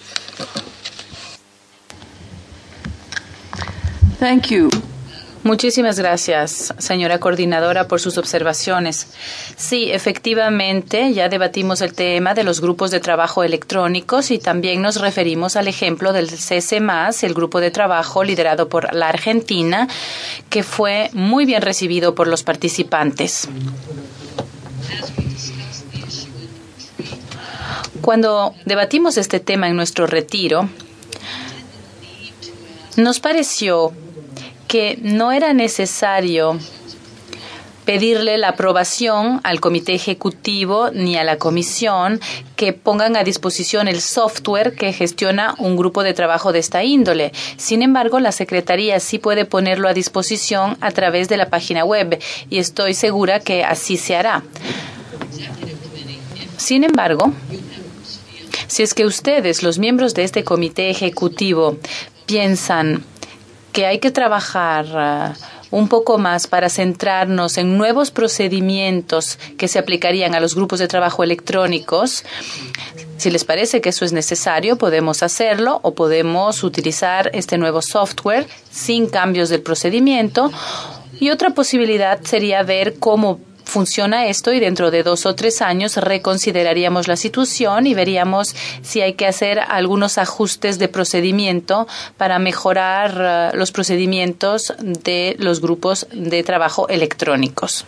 Thank you. Muchísimas gracias, señora coordinadora, por sus observaciones. Sí, efectivamente, ya debatimos el tema de los grupos de trabajo electrónicos y también nos referimos al ejemplo del C C más, el grupo de trabajo liderado por la Argentina, que fue muy bien recibido por los participantes. Cuando debatimos este tema en nuestro retiro, nos pareció que no era necesario pedirle la aprobación al comité ejecutivo ni a la comisión que pongan a disposición el software que gestiona un grupo de trabajo de esta índole. Sin embargo, la Secretaría sí puede ponerlo a disposición a través de la página web, y estoy segura que así se hará. Sin embargo, si es que ustedes, los miembros de este comité ejecutivo, piensan que hay que trabajar uh, un poco más para centrarnos en nuevos procedimientos que se aplicarían a los grupos de trabajo electrónicos, si les parece que eso es necesario, podemos hacerlo, o podemos utilizar este nuevo software sin cambios del procedimiento. Y otra posibilidad sería ver cómo funciona esto, y dentro de dos o tres años reconsideraríamos la situación y veríamos si hay que hacer algunos ajustes de procedimiento para mejorar uh, los procedimientos de los grupos de trabajo electrónicos.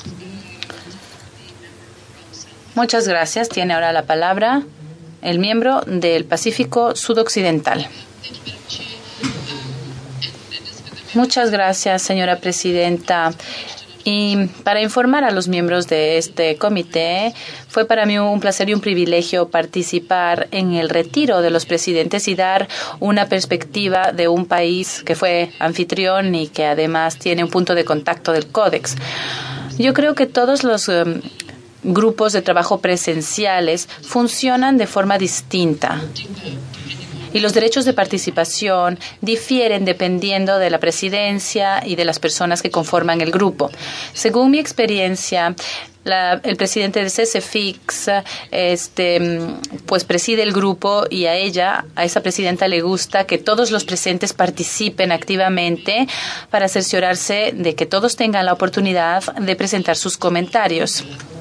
Muchas gracias. Tiene ahora la palabra el miembro del Pacífico Sudoccidental. Muchas gracias, señora presidenta. Y para informar a los miembros de este comité, fue para mí un placer y un privilegio participar en el retiro de los presidentes y dar una perspectiva de un país que fue anfitrión y que además tiene un punto de contacto del Códex. Yo creo que todos los um, grupos de trabajo presenciales funcionan de forma distinta. Y los derechos de participación difieren dependiendo de la presidencia y de las personas que conforman el grupo. Según mi experiencia, la, el presidente de CESEFIX este, pues preside el grupo y a ella, a esa presidenta le gusta que todos los presentes participen activamente para cerciorarse de que todos tengan la oportunidad de presentar sus comentarios.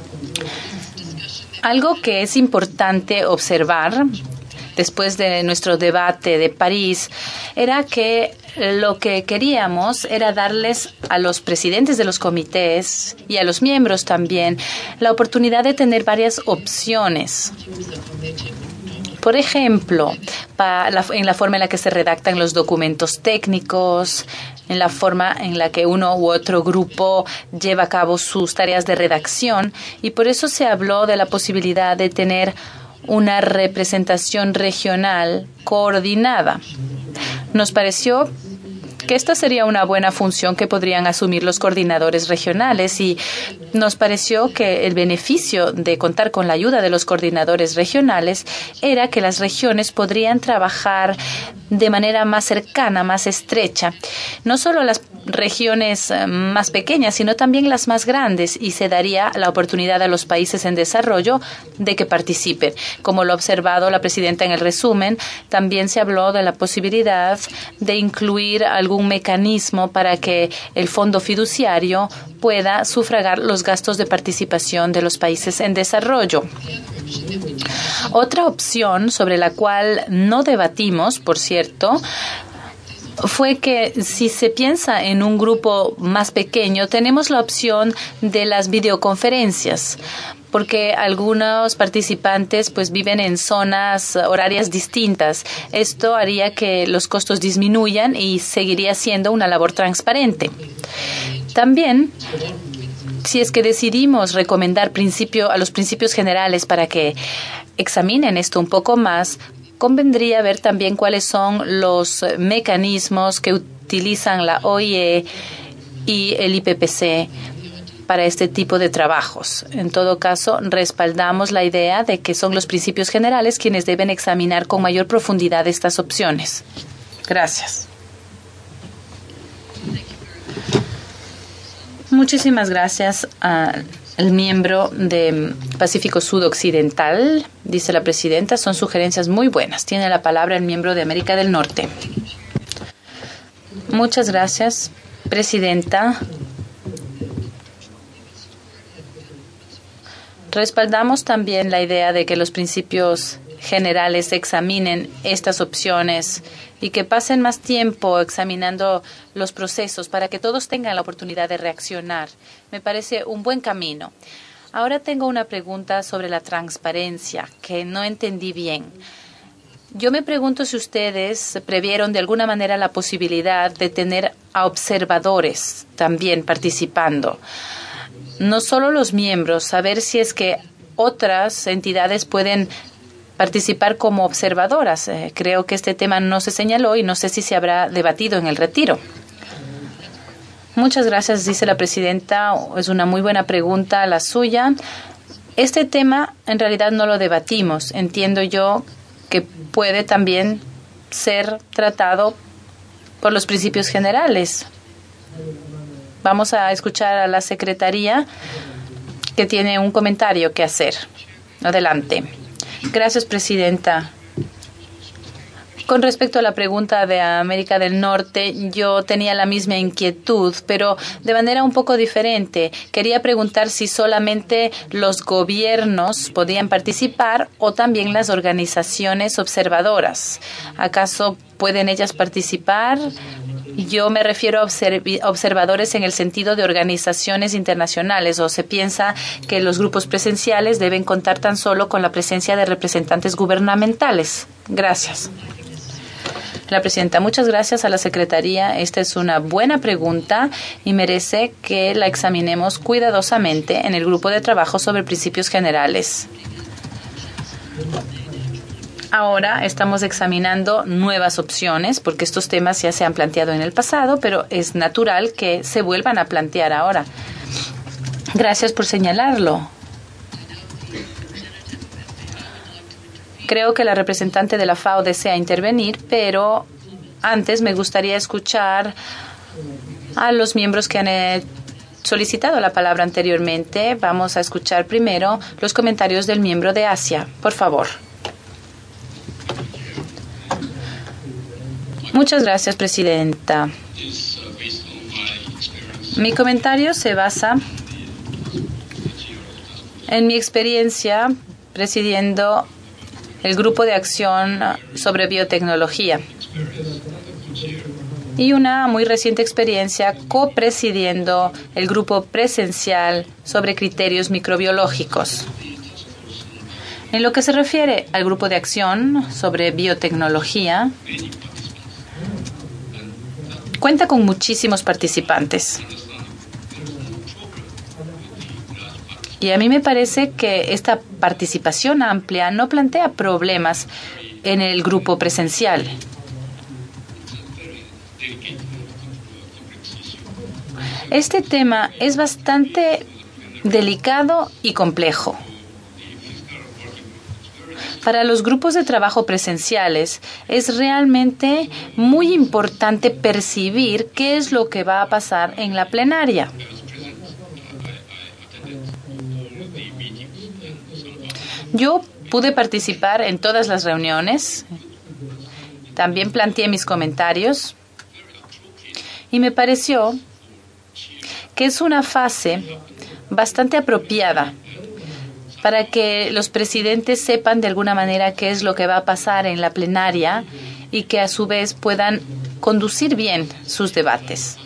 Algo que es importante observar después de nuestro debate de París, era que lo que queríamos era darles a los presidentes de los comités y a los miembros también la oportunidad de tener varias opciones. Por ejemplo, en la forma en la que se redactan los documentos técnicos, en la forma en la que uno u otro grupo lleva a cabo sus tareas de redacción, y por eso se habló de la posibilidad de tener una representación regional coordinada. Nos pareció que esta sería una buena función que podrían asumir los coordinadores regionales y nos pareció que el beneficio de contar con la ayuda de los coordinadores regionales era que las regiones podrían trabajar de manera más cercana, más estrecha. No solo las regiones más pequeñas, sino también las más grandes, y se daría la oportunidad a los países en desarrollo de que participen. Como lo ha observado la presidenta en el resumen, también se habló de la posibilidad de incluir algún mecanismo para que el fondo fiduciario pueda sufragar los gastos de participación de los países en desarrollo. Otra opción sobre la cual no debatimos, por cierto, fue que si se piensa en un grupo más pequeño, tenemos la opción de las videoconferencias, porque algunos participantes pues viven en zonas horarias distintas. Esto haría que los costos disminuyan y seguiría siendo una labor transparente. También, si es que decidimos recomendar principio, a los principios generales para que examinen esto un poco más, convendría ver también cuáles son los mecanismos que utilizan la O I E y el I P P C para este tipo de trabajos. En todo caso, respaldamos la idea de que son los principios generales quienes deben examinar con mayor profundidad estas opciones. Gracias. Muchísimas gracias al miembro de Pacífico Sudoccidental, dice la presidenta. Son sugerencias muy buenas. Tiene la palabra el miembro de América del Norte. Muchas gracias, presidenta. Respaldamos también la idea de que los principios generales examinen estas opciones y que pasen más tiempo examinando los procesos para que todos tengan la oportunidad de reaccionar. Me parece un buen camino. Ahora tengo una pregunta sobre la transparencia que no entendí bien. Yo me pregunto si ustedes previeron de alguna manera la posibilidad de tener a observadores también participando. No solo los miembros, saber si es que otras entidades pueden participar como observadoras. Eh, creo que este tema no se señaló y no sé si se habrá debatido en el retiro. Muchas gracias, dice la presidenta. Es una muy buena pregunta la suya. Este tema en realidad no lo debatimos. Entiendo yo que puede también ser tratado por los principios generales. Vamos a escuchar a la secretaría que tiene un comentario que hacer. Adelante. Gracias, presidenta. Con respecto a la pregunta de América del Norte, yo tenía la misma inquietud, pero de manera un poco diferente. Quería preguntar si solamente los gobiernos podían participar o también las organizaciones observadoras. ¿Acaso pueden ellas participar? Yo me refiero a observadores en el sentido de organizaciones internacionales, o se piensa que los grupos presenciales deben contar tan solo con la presencia de representantes gubernamentales. Gracias. La presidenta, muchas gracias a la Secretaría. Esta es una buena pregunta y merece que la examinemos cuidadosamente en el grupo de trabajo sobre principios generales. Ahora estamos examinando nuevas opciones porque estos temas ya se han planteado en el pasado, pero es natural que se vuelvan a plantear ahora. Gracias por señalarlo. Creo que la representante de la FAO desea intervenir, pero antes me gustaría escuchar a los miembros que han eh, solicitado la palabra anteriormente. Vamos a escuchar primero los comentarios del miembro de Asia. Por favor. Muchas gracias, presidenta. Mi comentario se basa en mi experiencia presidiendo el Grupo de Acción sobre Biotecnología y una muy reciente experiencia copresidiendo el Grupo Presencial sobre Criterios Microbiológicos. En lo que se refiere al Grupo de Acción sobre Biotecnología, cuenta con muchísimos participantes. Y a mí me parece que esta participación amplia no plantea problemas en el grupo presencial. Este tema es bastante delicado y complejo. Para los grupos de trabajo presenciales es realmente muy importante percibir qué es lo que va a pasar en la plenaria. Yo pude participar en todas las reuniones, también planteé mis comentarios y me pareció que es una fase bastante apropiada para que los presidentes sepan de alguna manera qué es lo que va a pasar en la plenaria y que a su vez puedan conducir bien sus debates.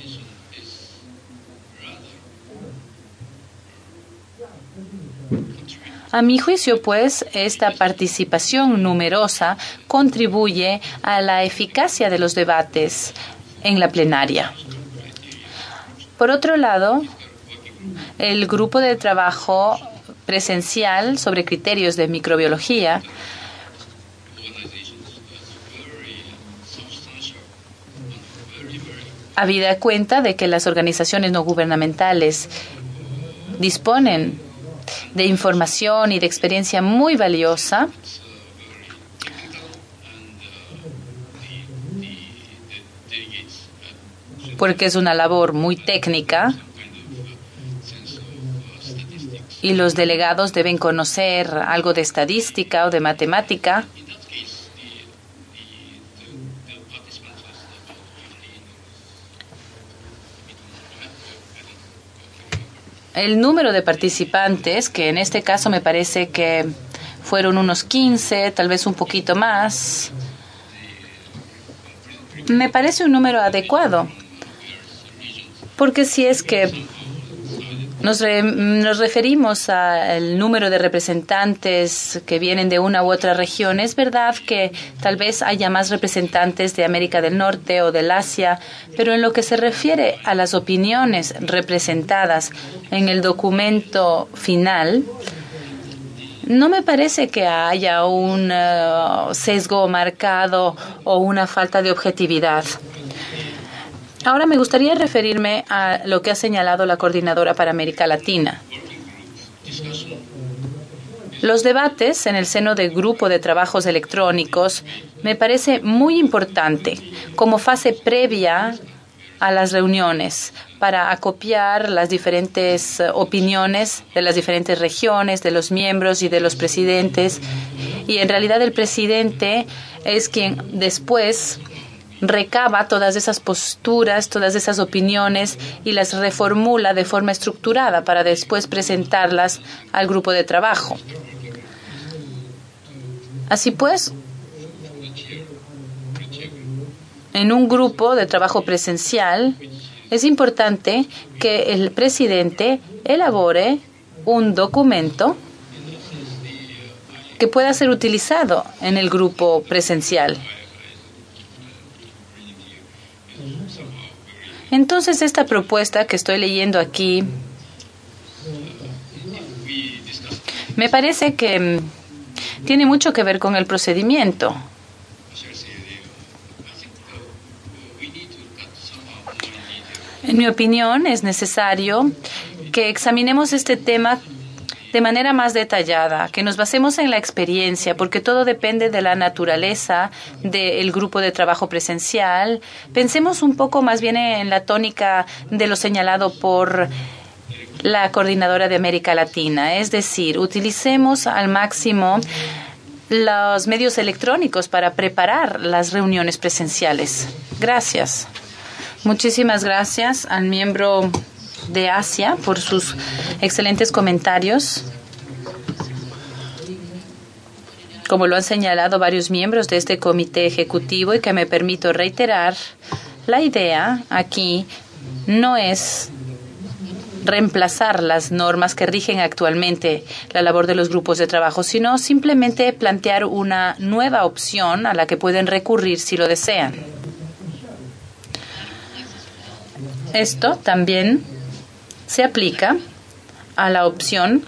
A mi juicio, pues, esta participación numerosa contribuye a la eficacia de los debates en la plenaria. Por otro lado, el grupo de trabajo presencial sobre criterios de microbiología habida cuenta de que las organizaciones no gubernamentales disponen de información y de experiencia muy valiosa, porque es una labor muy técnica y los delegados deben conocer algo de estadística o de matemática. El número de participantes, que en este caso me parece que fueron unos quince, tal vez un poquito más, me parece un número adecuado. Porque si es que nos, re, nos referimos al número de representantes que vienen de una u otra región, es verdad que tal vez haya más representantes de América del Norte o del Asia, pero en lo que se refiere a las opiniones representadas en el documento final, no me parece que haya un uh, sesgo marcado o una falta de objetividad. Ahora me gustaría referirme a lo que ha señalado la coordinadora para América Latina. Los debates en el seno del grupo de trabajos electrónicos me parece muy importante como fase previa a las reuniones para acopiar las diferentes opiniones de las diferentes regiones, de los miembros y de los presidentes. Y en realidad el presidente es quien después recaba todas esas posturas, todas esas opiniones y las reformula de forma estructurada para después presentarlas al grupo de trabajo. Así pues, en un grupo de trabajo presencial es importante que el presidente elabore un documento que pueda ser utilizado en el grupo presencial. Entonces, esta propuesta que estoy leyendo aquí me parece que tiene mucho que ver con el procedimiento. En mi opinión, es necesario que examinemos este tema de manera más detallada, que nos basemos en la experiencia, porque todo depende de la naturaleza del grupo de trabajo presencial. Pensemos un poco más bien en la tónica de lo señalado por la coordinadora de América Latina, es decir, utilicemos al máximo los medios electrónicos para preparar las reuniones presenciales. Gracias. Muchísimas gracias al miembro de Asia por sus excelentes comentarios. Como lo han señalado varios miembros de este comité ejecutivo, y que me permito reiterar, la idea aquí no es reemplazar las normas que rigen actualmente la labor de los grupos de trabajo, sino simplemente plantear una nueva opción a la que pueden recurrir si lo desean. Esto también se aplica a la opción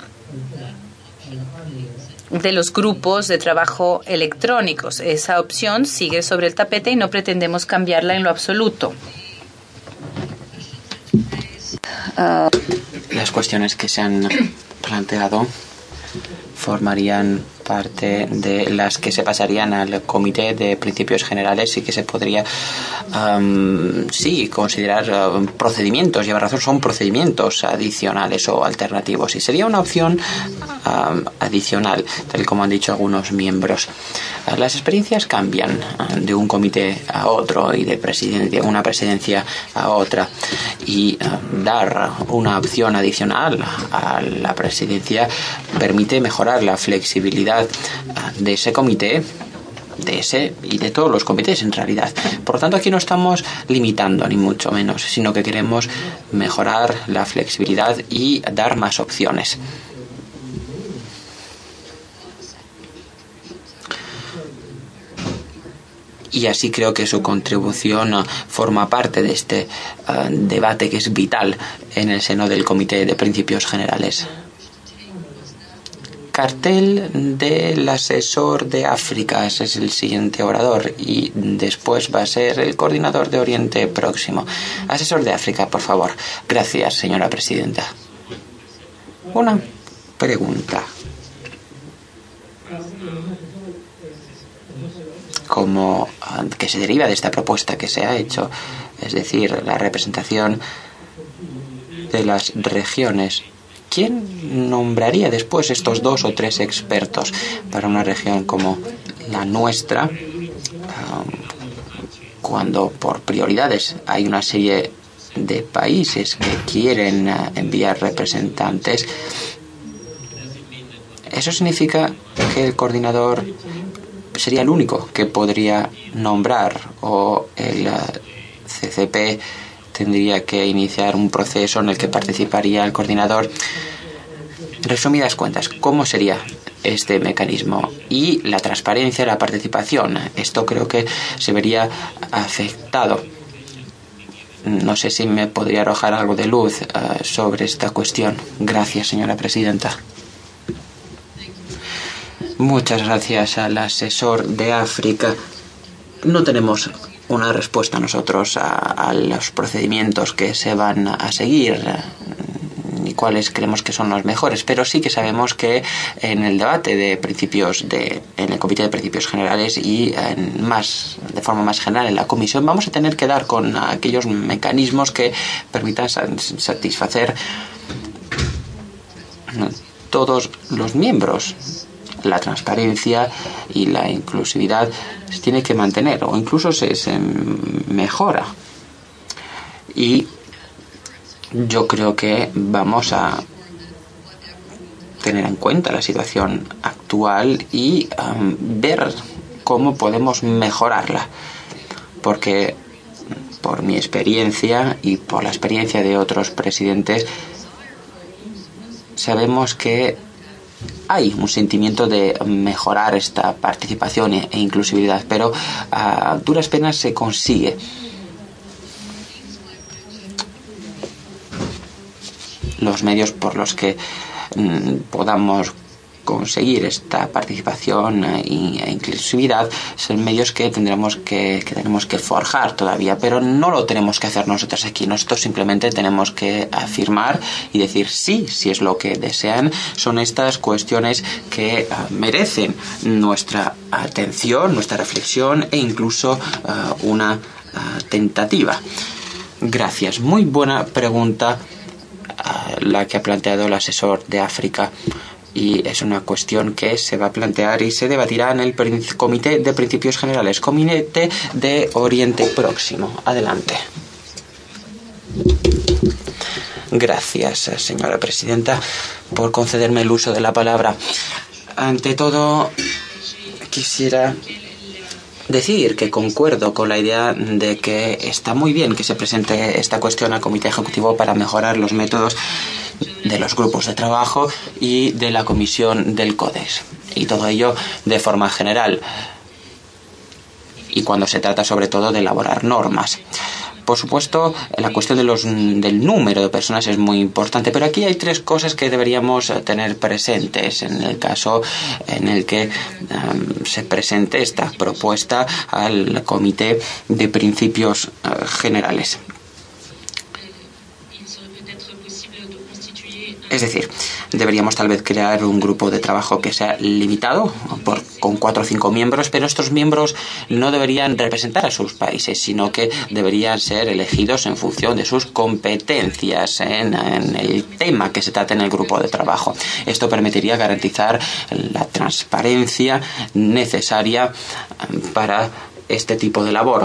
de los grupos de trabajo electrónicos. Esa opción sigue sobre el tapete y no pretendemos cambiarla en lo absoluto. Las cuestiones que se han planteado formarían parte de las que se pasarían al Comité de Principios Generales y que se podría, um, sí, considerar uh, procedimientos, lleva razón, son procedimientos adicionales o alternativos, y sería una opción um, adicional, tal como han dicho algunos miembros. Uh, las experiencias cambian uh, de un comité a otro y de, presiden- de una presidencia a otra, y uh, dar una opción adicional a la presidencia permite mejorar la flexibilidad de ese comité, de ese y de todos los comités en realidad. Por lo tanto, aquí no estamos limitando ni mucho menos, sino que queremos mejorar la flexibilidad y dar más opciones. Y así creo que su contribución uh, forma parte de este uh, debate que es vital en el seno del Comité de Principios Generales. Cartel del asesor de África, ese es el siguiente orador, y después va a ser el coordinador de Oriente Próximo. Asesor de África, por favor. Gracias, señora presidenta. Una pregunta. Como que se deriva de esta propuesta que se ha hecho, es decir, la representación de las regiones. ¿Quién nombraría después estos dos o tres expertos para una región como la nuestra, cuando por prioridades hay una serie de países que quieren enviar representantes? Eso significa que el coordinador sería el único que podría nombrar, o el C C P tendría que iniciar un proceso en el que participaría el coordinador. Resumidas cuentas, ¿cómo sería este mecanismo? Y la transparencia, la participación, esto creo que se vería afectado. No sé si me podría arrojar algo de luz uh, sobre esta cuestión. Gracias, señora presidenta. Muchas gracias al asesor de África. No tenemos una respuesta nosotros a, a los procedimientos que se van a seguir ni cuáles creemos que son los mejores, pero sí que sabemos que en el debate de principios de en el Comité de Principios Generales y en más de forma más general en la Comisión vamos a tener que dar con aquellos mecanismos que permitan satisfacer todos los miembros. La transparencia y la inclusividad se tiene que mantener, o incluso se, se mejora. Y yo creo que vamos a tener en cuenta la situación actual y um, ver cómo podemos mejorarla, porque por mi experiencia y por la experiencia de otros presidentes sabemos que hay un sentimiento de mejorar esta participación e inclusividad, pero a duras penas se consigue. los medios por los que mm, podamos conseguir esta participación e inclusividad son medios que tendremos que, que tenemos que forjar todavía, pero no lo tenemos que hacer nosotros aquí. Nosotros simplemente tenemos que afirmar y decir sí, si es lo que desean. Son estas cuestiones que uh, merecen nuestra atención, nuestra reflexión e incluso uh, una uh, tentativa. Gracias. Muy buena pregunta uh, la que ha planteado el asesor de África. Y es una cuestión que se va a plantear y se debatirá en el Comité de Principios Generales, Comité de Oriente Próximo. Adelante. Gracias, señora presidenta, por concederme el uso de la palabra. Ante todo, quisiera decir que concuerdo con la idea de que está muy bien que se presente esta cuestión al Comité Ejecutivo para mejorar los métodos de los grupos de trabajo y de la Comisión del Códex. Y todo ello de forma general. Y cuando se trata sobre todo de elaborar normas. Por supuesto, la cuestión de los, del número de personas es muy importante, pero aquí hay tres cosas que deberíamos tener presentes en el caso en el que um, se presente esta propuesta al Comité de Principios uh, Generales. Es decir, deberíamos tal vez crear un grupo de trabajo que sea limitado por, con cuatro o cinco miembros, pero estos miembros no deberían representar a sus países, sino que deberían ser elegidos en función de sus competencias en, en el tema que se trata en el grupo de trabajo. Esto permitiría garantizar la transparencia necesaria para este tipo de labor.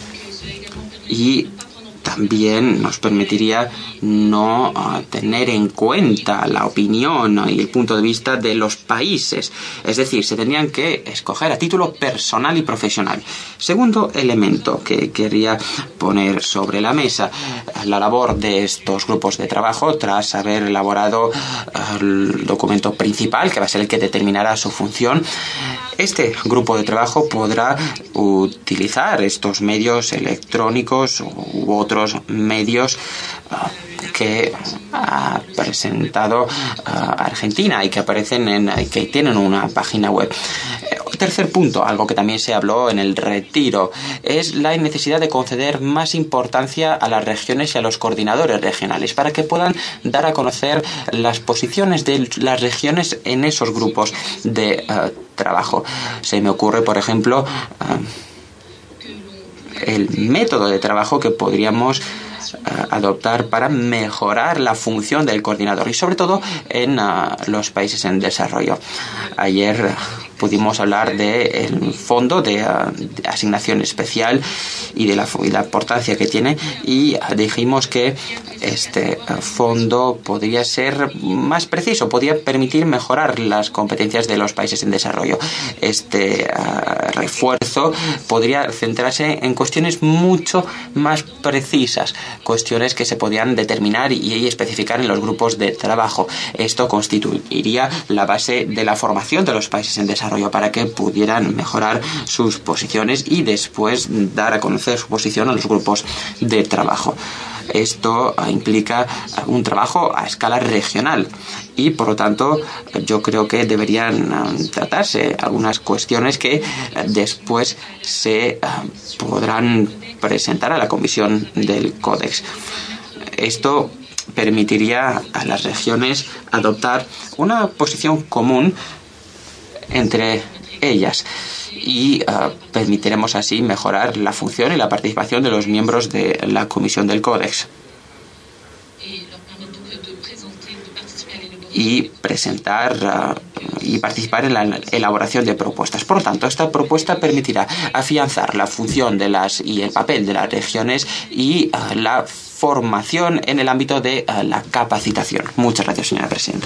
Y también nos permitiría no uh, tener en cuenta la opinión y el punto de vista de los países. Es decir, se tendrían que escoger a título personal y profesional. Segundo elemento que quería poner sobre la mesa, la labor de estos grupos de trabajo tras haber elaborado uh, el documento principal, que va a ser el que determinará su función. Este grupo de trabajo podrá utilizar estos medios electrónicos u otros medios uh, que ha presentado uh, Argentina y que aparecen en que tienen una página web. Tercer punto, algo que también se habló en el retiro, es la necesidad de conceder más importancia a las regiones y a los coordinadores regionales para que puedan dar a conocer las posiciones de las regiones en esos grupos de uh, trabajo. Se me ocurre, por ejemplo, uh, el método de trabajo que podríamos adoptar para mejorar la función del coordinador y sobre todo en uh, los países en desarrollo. Ayer uh, pudimos hablar del fondo de, uh, de asignación especial y de la, y la importancia que tiene y uh, dijimos que este uh, fondo podría ser más preciso, podría permitir mejorar las competencias de los países en desarrollo. Este uh, refuerzo podría centrarse en cuestiones mucho más precisas, cuestiones que se podían determinar y especificar en los grupos de trabajo. Esto constituiría la base de la formación de los países en desarrollo para que pudieran mejorar sus posiciones y después dar a conocer su posición a los grupos de trabajo. Esto implica un trabajo a escala regional y, por lo tanto, yo creo que deberían tratarse algunas cuestiones que después se podrán presentar a la Comisión del Códex. Esto permitiría a las regiones adoptar una posición común entre ellas y uh, permitiremos así mejorar la función y la participación de los miembros de la Comisión del Códex y presentar uh, y participar en la elaboración de propuestas. Por lo tanto, esta propuesta permitirá afianzar la función de las y el papel de las regiones y uh, la formación en el ámbito de uh, la capacitación. Muchas gracias, señora presidenta.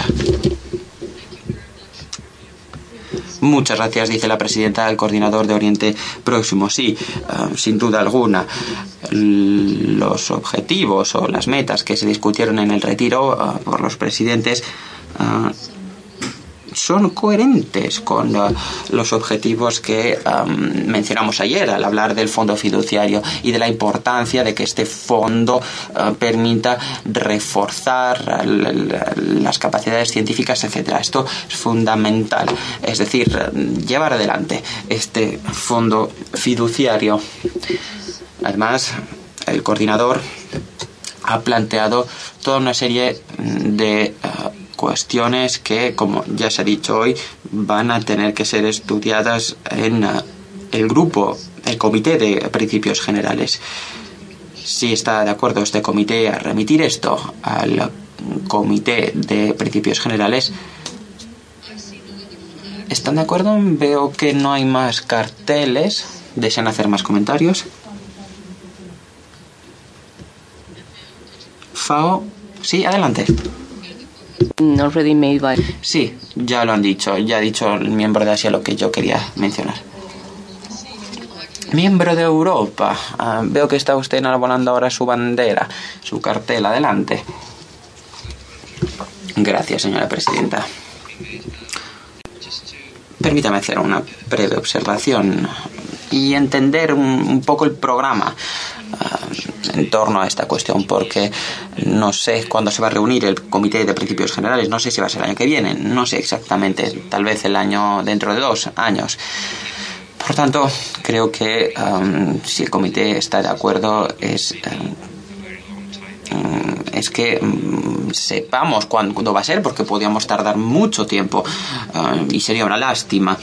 Muchas gracias, dice la presidenta del coordinador de Oriente Próximo. Sí, uh, sin duda alguna, los objetivos o las metas que se discutieron en el retiro uh, por los presidentes uh, son coherentes con uh, los objetivos que um, mencionamos ayer al hablar del fondo fiduciario y de la importancia de que este fondo uh, permita reforzar el, el, las capacidades científicas, etcétera. Esto es fundamental, es decir, llevar adelante este fondo fiduciario. Además, el coordinador ha planteado toda una serie de uh, cuestiones que, como ya se ha dicho hoy, van a tener que ser estudiadas en uh, el grupo, el Comité de Principios Generales. Si está de acuerdo este comité a remitir esto al Comité de Principios Generales, ¿están de acuerdo? Veo que no hay más carteles. ¿Desean hacer más comentarios? Fao, sí, adelante. Already made by... Sí, ya lo han dicho, ya ha dicho el miembro de Asia lo que yo quería mencionar. Miembro de Europa, uh, veo que está usted enarbolando ahora su bandera, su cartel, adelante. Gracias, señora presidenta. Permítame hacer una breve observación y entender un, un poco el programa uh, en torno a esta cuestión, porque no sé cuándo se va a reunir el Comité de Principios Generales, no sé si va a ser el año que viene, no sé exactamente, tal vez el año dentro de dos años. Por tanto, creo que um, si el comité está de acuerdo es, um, es que um, sepamos cuándo va a ser, porque podríamos tardar mucho tiempo uh, y sería una lástima.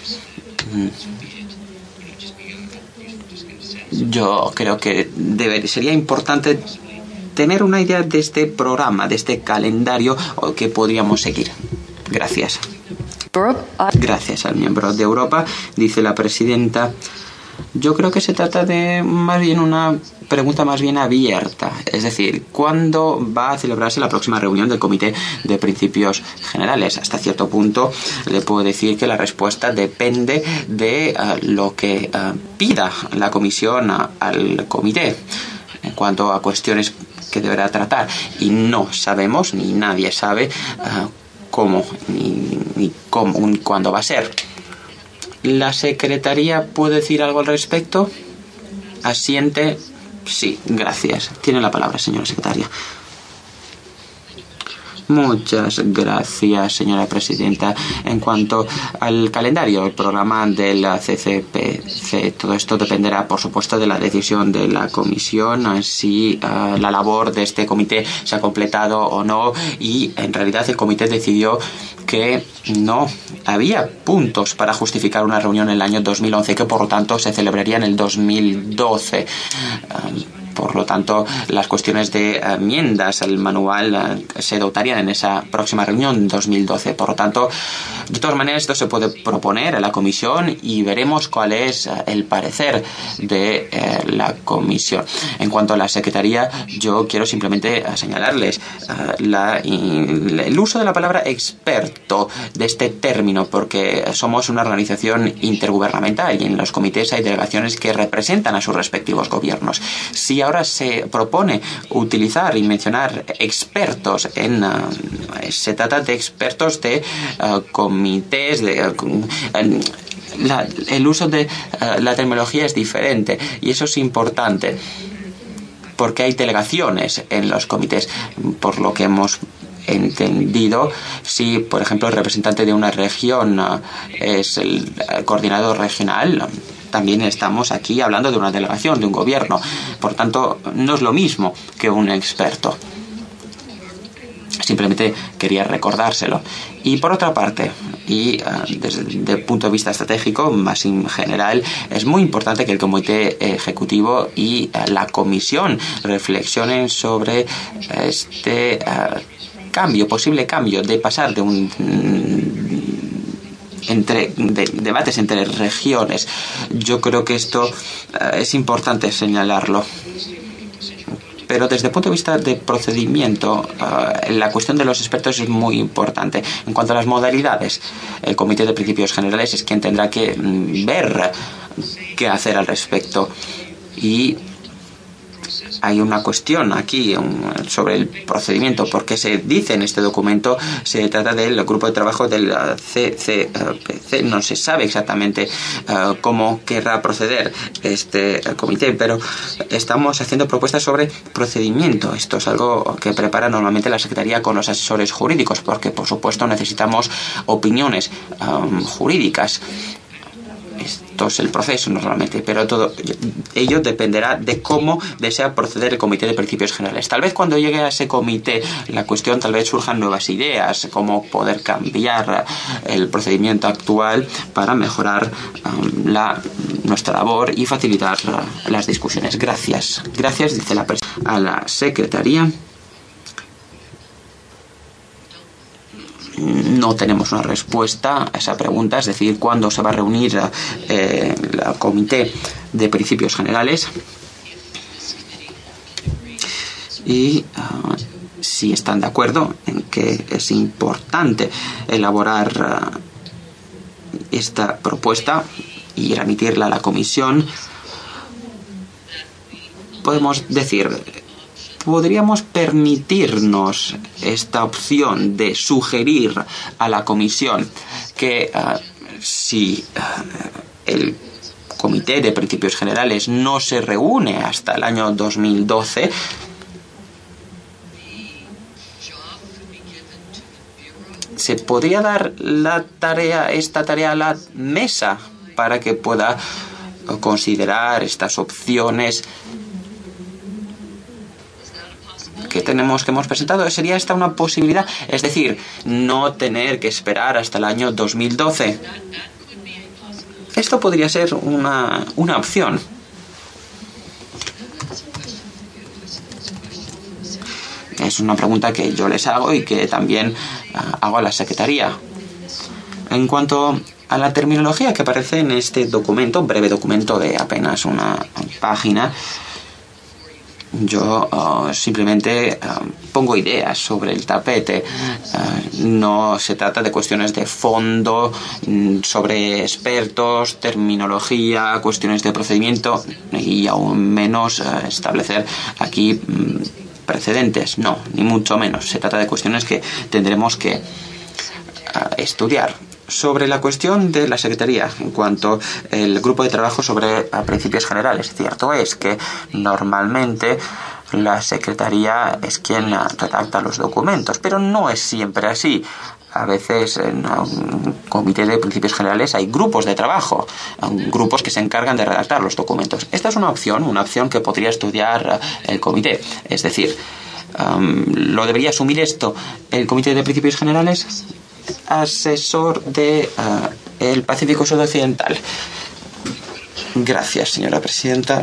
Yo creo que debe, sería importante tener una idea de este programa, de este calendario que podríamos seguir. Gracias. Gracias al miembro de Europa, dice la presidenta. Yo creo que se trata de más bien una pregunta más bien abierta, es decir, ¿cuándo va a celebrarse la próxima reunión del Comité de Principios Generales? Hasta cierto punto le puedo decir que la respuesta depende de uh, lo que uh, pida la Comisión uh, al Comité en cuanto a cuestiones que deberá tratar, y no sabemos, ni nadie sabe uh, cómo ni, ni cómo, cuándo va a ser. ¿La Secretaría puede decir algo al respecto? ¿Asiente? Sí, gracias. Tiene la palabra, señora secretaria. Muchas gracias, señora presidenta. En cuanto al calendario, el programa del C C P C, todo esto dependerá, por supuesto, de la decisión de la comisión, si uh, la labor de este comité se ha completado o no, y en realidad el comité decidió que no había puntos para justificar una reunión en el año dos mil once, que por lo tanto se celebraría en el dos mil doce. Um, Por lo tanto, las cuestiones de enmiendas al manual uh, se dotarían en esa próxima reunión en dos mil doce. Por lo tanto, de todas maneras, esto se puede proponer a la comisión y veremos cuál es uh, el parecer de uh, la comisión. En cuanto a la secretaría, yo quiero simplemente uh, señalarles uh, la, y, el uso de la palabra experto de este término, porque somos una organización intergubernamental y en los comités hay delegaciones que representan a sus respectivos gobiernos. Si ahora se propone utilizar y mencionar expertos en uh, se trata de expertos de uh, comités de uh, la, el uso de uh, la terminología es diferente y eso es importante porque hay delegaciones en los comités, por lo que hemos entendido. Si, por ejemplo, el representante de una región uh, es el, el coordinador regional, también estamos aquí hablando de una delegación, de un gobierno. Por tanto, no es lo mismo que un experto. Simplemente quería recordárselo. Y por otra parte, y uh, desde el punto de vista estratégico, más en general, es muy importante que el Comité Ejecutivo y uh, la Comisión reflexionen sobre este uh, cambio, posible cambio, de pasar de un... entre de, debates entre regiones. Yo creo que esto uh, es importante señalarlo. Pero desde el punto de vista de procedimiento, uh, la cuestión de los expertos es muy importante. En cuanto a las modalidades, el Comité de Principios Generales es quien tendrá que mm, ver qué hacer al respecto. Y hay una cuestión aquí un, sobre el procedimiento, porque se dice en este documento, se trata del grupo de trabajo del C C P C, no se sabe exactamente uh, cómo querrá proceder este uh, comité, pero estamos haciendo propuestas sobre procedimiento. Esto es algo que prepara normalmente la Secretaría con los asesores jurídicos, porque por supuesto necesitamos opiniones um, jurídicas. Esto es el proceso normalmente, pero todo ello dependerá de cómo desea proceder el Comité de Principios Generales. Tal vez cuando llegue a ese comité la cuestión, tal vez surjan nuevas ideas, cómo poder cambiar el procedimiento actual para mejorar um, la, nuestra labor y facilitar uh, las discusiones. Gracias. Gracias, dice la persona a la Secretaría. No tenemos una respuesta a esa pregunta, es decir, cuándo se va a reunir eh, el Comité de Principios Generales y uh, si están de acuerdo en que es importante elaborar uh, esta propuesta y remitirla a la Comisión. Podemos decir, podríamos permitirnos esta opción de sugerir a la Comisión que uh, si uh, el Comité de Principios Generales no se reúne hasta el año dos mil doce, se podría dar la tarea, esta tarea a la mesa para que pueda considerar estas opciones que tenemos que hemos presentado. ¿Sería esta una posibilidad? Es decir, no tener que esperar hasta el año dos mil doce. Esto podría ser una, una opción. Es una pregunta que yo les hago y que también uh, hago a la Secretaría. En cuanto a la terminología que aparece en este documento, un breve documento de apenas una página, yo uh, simplemente uh, pongo ideas sobre el tapete. Uh, no se trata de cuestiones de fondo, mm, sobre expertos, terminología, cuestiones de procedimiento y aún menos uh, establecer aquí mm, precedentes. No, ni mucho menos. Se trata de cuestiones que tendremos que uh, estudiar. Sobre la cuestión de la Secretaría, en cuanto al grupo de trabajo sobre principios generales, cierto es que normalmente la Secretaría es quien redacta los documentos, pero no es siempre así. A veces en un comité de principios generales hay grupos de trabajo, grupos que se encargan de redactar los documentos. Esta es una opción, una opción que podría estudiar el comité. Es decir, um, ¿lo debería asumir esto el comité de principios generales? Asesor de uh, el Pacífico Sudoccidental. Gracias, señora presidenta.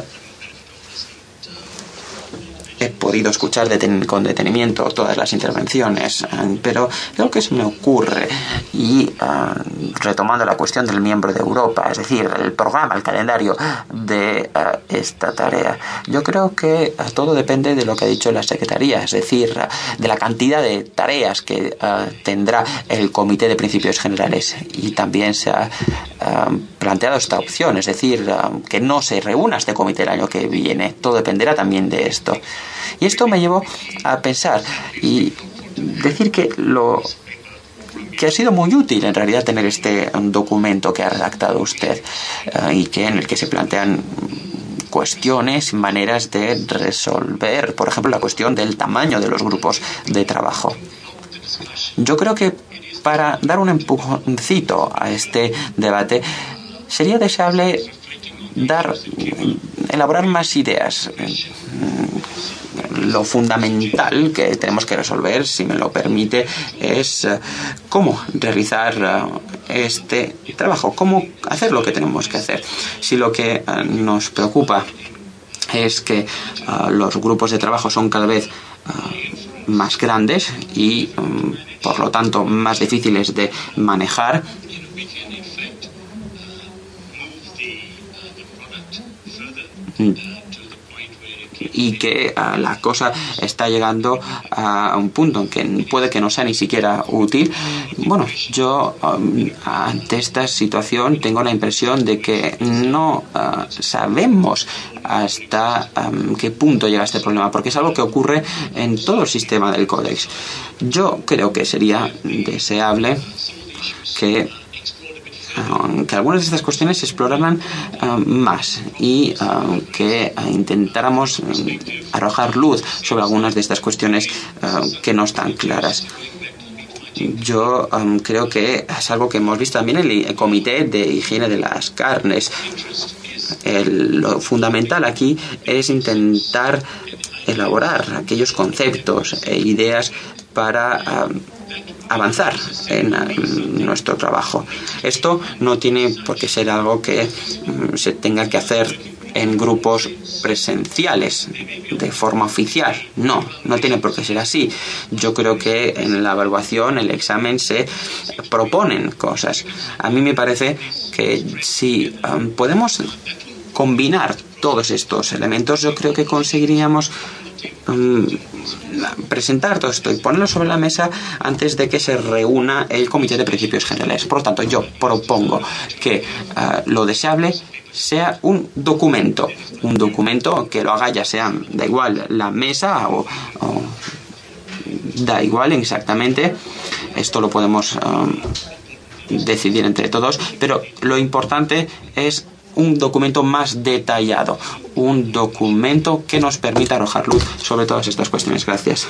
He podido escuchar deten- con detenimiento todas las intervenciones, uh, pero lo que se me ocurre, y uh, retomando la cuestión del miembro de Europa, es decir, el programa, el calendario de uh, esta tarea, yo creo que uh, todo depende de lo que ha dicho la Secretaría, es decir, uh, de la cantidad de tareas que uh, tendrá el Comité de Principios Generales. Y también se ha uh, planteado esta opción, es decir, uh, que no se reúna este comité el año que viene. Todo dependerá también de esto. Y esto me llevó a pensar y decir que lo que ha sido muy útil en realidad tener este documento que ha redactado usted uh, y que en el que se plantean cuestiones, maneras de resolver, por ejemplo, la cuestión del tamaño de los grupos de trabajo. Yo creo que para dar un empujoncito a este debate sería deseable dar, elaborar más ideas. Lo fundamental que tenemos que resolver, si me lo permite, es uh, cómo realizar uh, este trabajo, cómo hacer lo que tenemos que hacer. Si lo que uh, nos preocupa es que uh, los grupos de trabajo son cada vez uh, más grandes y, um, por lo tanto, más difíciles de manejar, y que uh, la cosa está llegando a un punto en que puede que no sea ni siquiera útil. Bueno, yo um, ante esta situación tengo la impresión de que no uh, sabemos hasta um, qué punto llega este problema, porque es algo que ocurre en todo el sistema del Codex. Yo creo que sería deseable que que algunas de estas cuestiones se exploraran uh, más y uh, que uh, intentáramos uh, arrojar luz sobre algunas de estas cuestiones uh, que no están claras. Yo um, creo que es algo que hemos visto también en el Comité de Higiene de las Carnes. El, lo fundamental aquí es intentar elaborar aquellos conceptos e ideas para uh, avanzar en, en nuestro trabajo. Esto no tiene por qué ser algo que um, se tenga que hacer en grupos presenciales de forma oficial. No, no tiene por qué ser así. Yo creo que en la evaluación, el examen, se proponen cosas. A mí me parece que si um, podemos combinar todos estos elementos, yo creo que conseguiríamos um, presentar todo esto y ponerlo sobre la mesa antes de que se reúna el Comité de Principios Generales. Por lo tanto, yo propongo que uh, lo deseable sea un documento, un documento que lo haga ya sea, da igual, la mesa o, o da igual exactamente, esto lo podemos um, decidir entre todos, pero lo importante es un documento más detallado, un documento que nos permita arrojar luz sobre todas estas cuestiones. Gracias.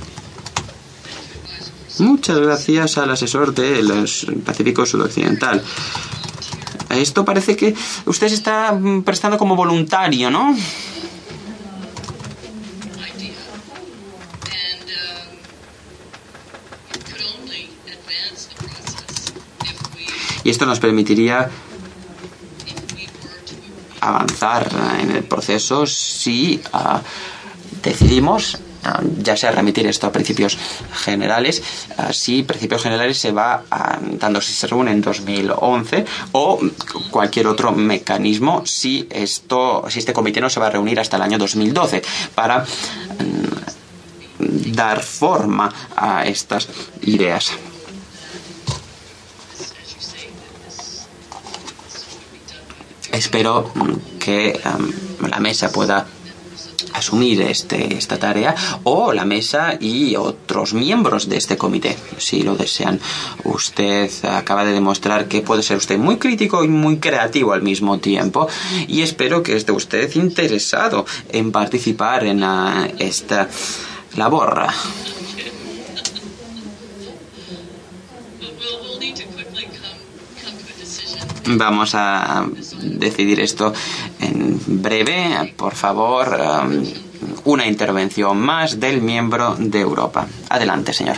Muchas gracias al asesor del Pacífico Sudoccidental. Esto parece que usted se está prestando como voluntario, ¿no? Y esto nos permitiría avanzar en el proceso si uh, decidimos uh, ya sea remitir esto a principios generales, uh, si principios generales se va uh, dando si se reúne en dos mil once o cualquier otro mecanismo si esto si este comité no se va a reunir hasta el año dos mil doce para uh, dar forma a estas ideas. Espero que um, la mesa pueda asumir este, esta tarea, o la mesa y otros miembros de este comité, si lo desean. Usted acaba de demostrar que puede ser usted muy crítico y muy creativo al mismo tiempo, y espero que esté usted interesado en participar en uh, esta labor. Vamos a decidir esto en breve. Por favor, um, una intervención más del miembro de Europa. Adelante, señor.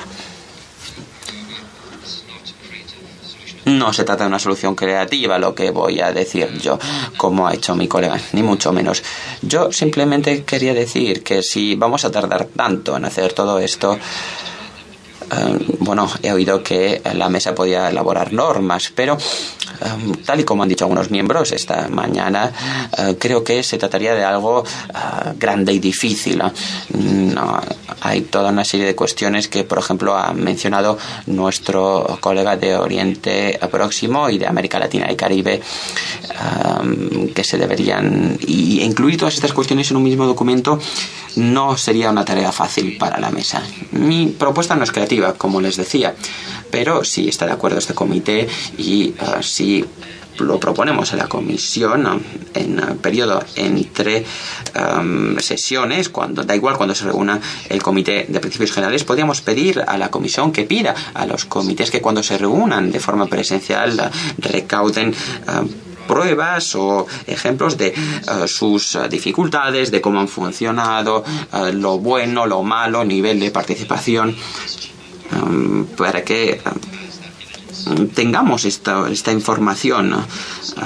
No se trata de una solución creativa lo que voy a decir yo, como ha hecho mi colega, ni mucho menos. Yo simplemente quería decir que si vamos a tardar tanto en hacer todo esto, Uh, bueno, he oído que la mesa podía elaborar normas, pero um, tal y como han dicho algunos miembros esta mañana, uh, creo que se trataría de algo uh, grande y difícil. No, hay toda una serie de cuestiones que, por ejemplo, ha mencionado nuestro colega de Oriente Próximo y de América Latina y Caribe, um, que se deberían... Y incluir todas estas cuestiones en un mismo documento no sería una tarea fácil para la mesa. Mi propuesta no es creativa, como les decía, pero si está de acuerdo este comité y uh, si lo proponemos a la comisión uh, en uh, periodo entre um, sesiones, cuando da igual cuando se reúna el comité de principios generales, podríamos pedir a la comisión que pida a los comités que cuando se reúnan de forma presencial uh, recauden uh, pruebas o ejemplos de uh, sus uh, dificultades, de cómo han funcionado, uh, lo bueno, lo malo, nivel de participación, um, para que uh, tengamos esta, esta información uh,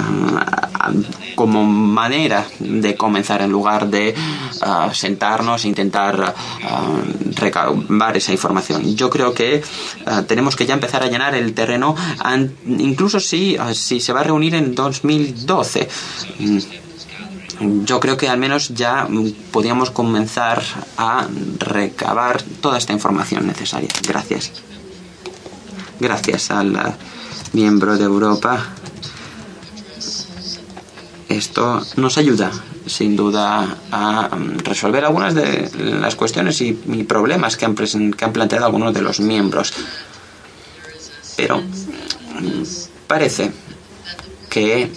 como manera de comenzar en lugar de uh, sentarnos e intentar uh, recabar esa información. Yo creo que uh, tenemos que ya empezar a llenar el terreno, incluso si, uh, si se va a reunir en dos mil doce. yo creo que al menos ya podríamos comenzar a recabar toda esta información necesaria. Gracias. Gracias al miembro de Europa. Esto nos ayuda, sin duda, a resolver algunas de las cuestiones y, y problemas que han, que han planteado algunos de los miembros. Pero parece que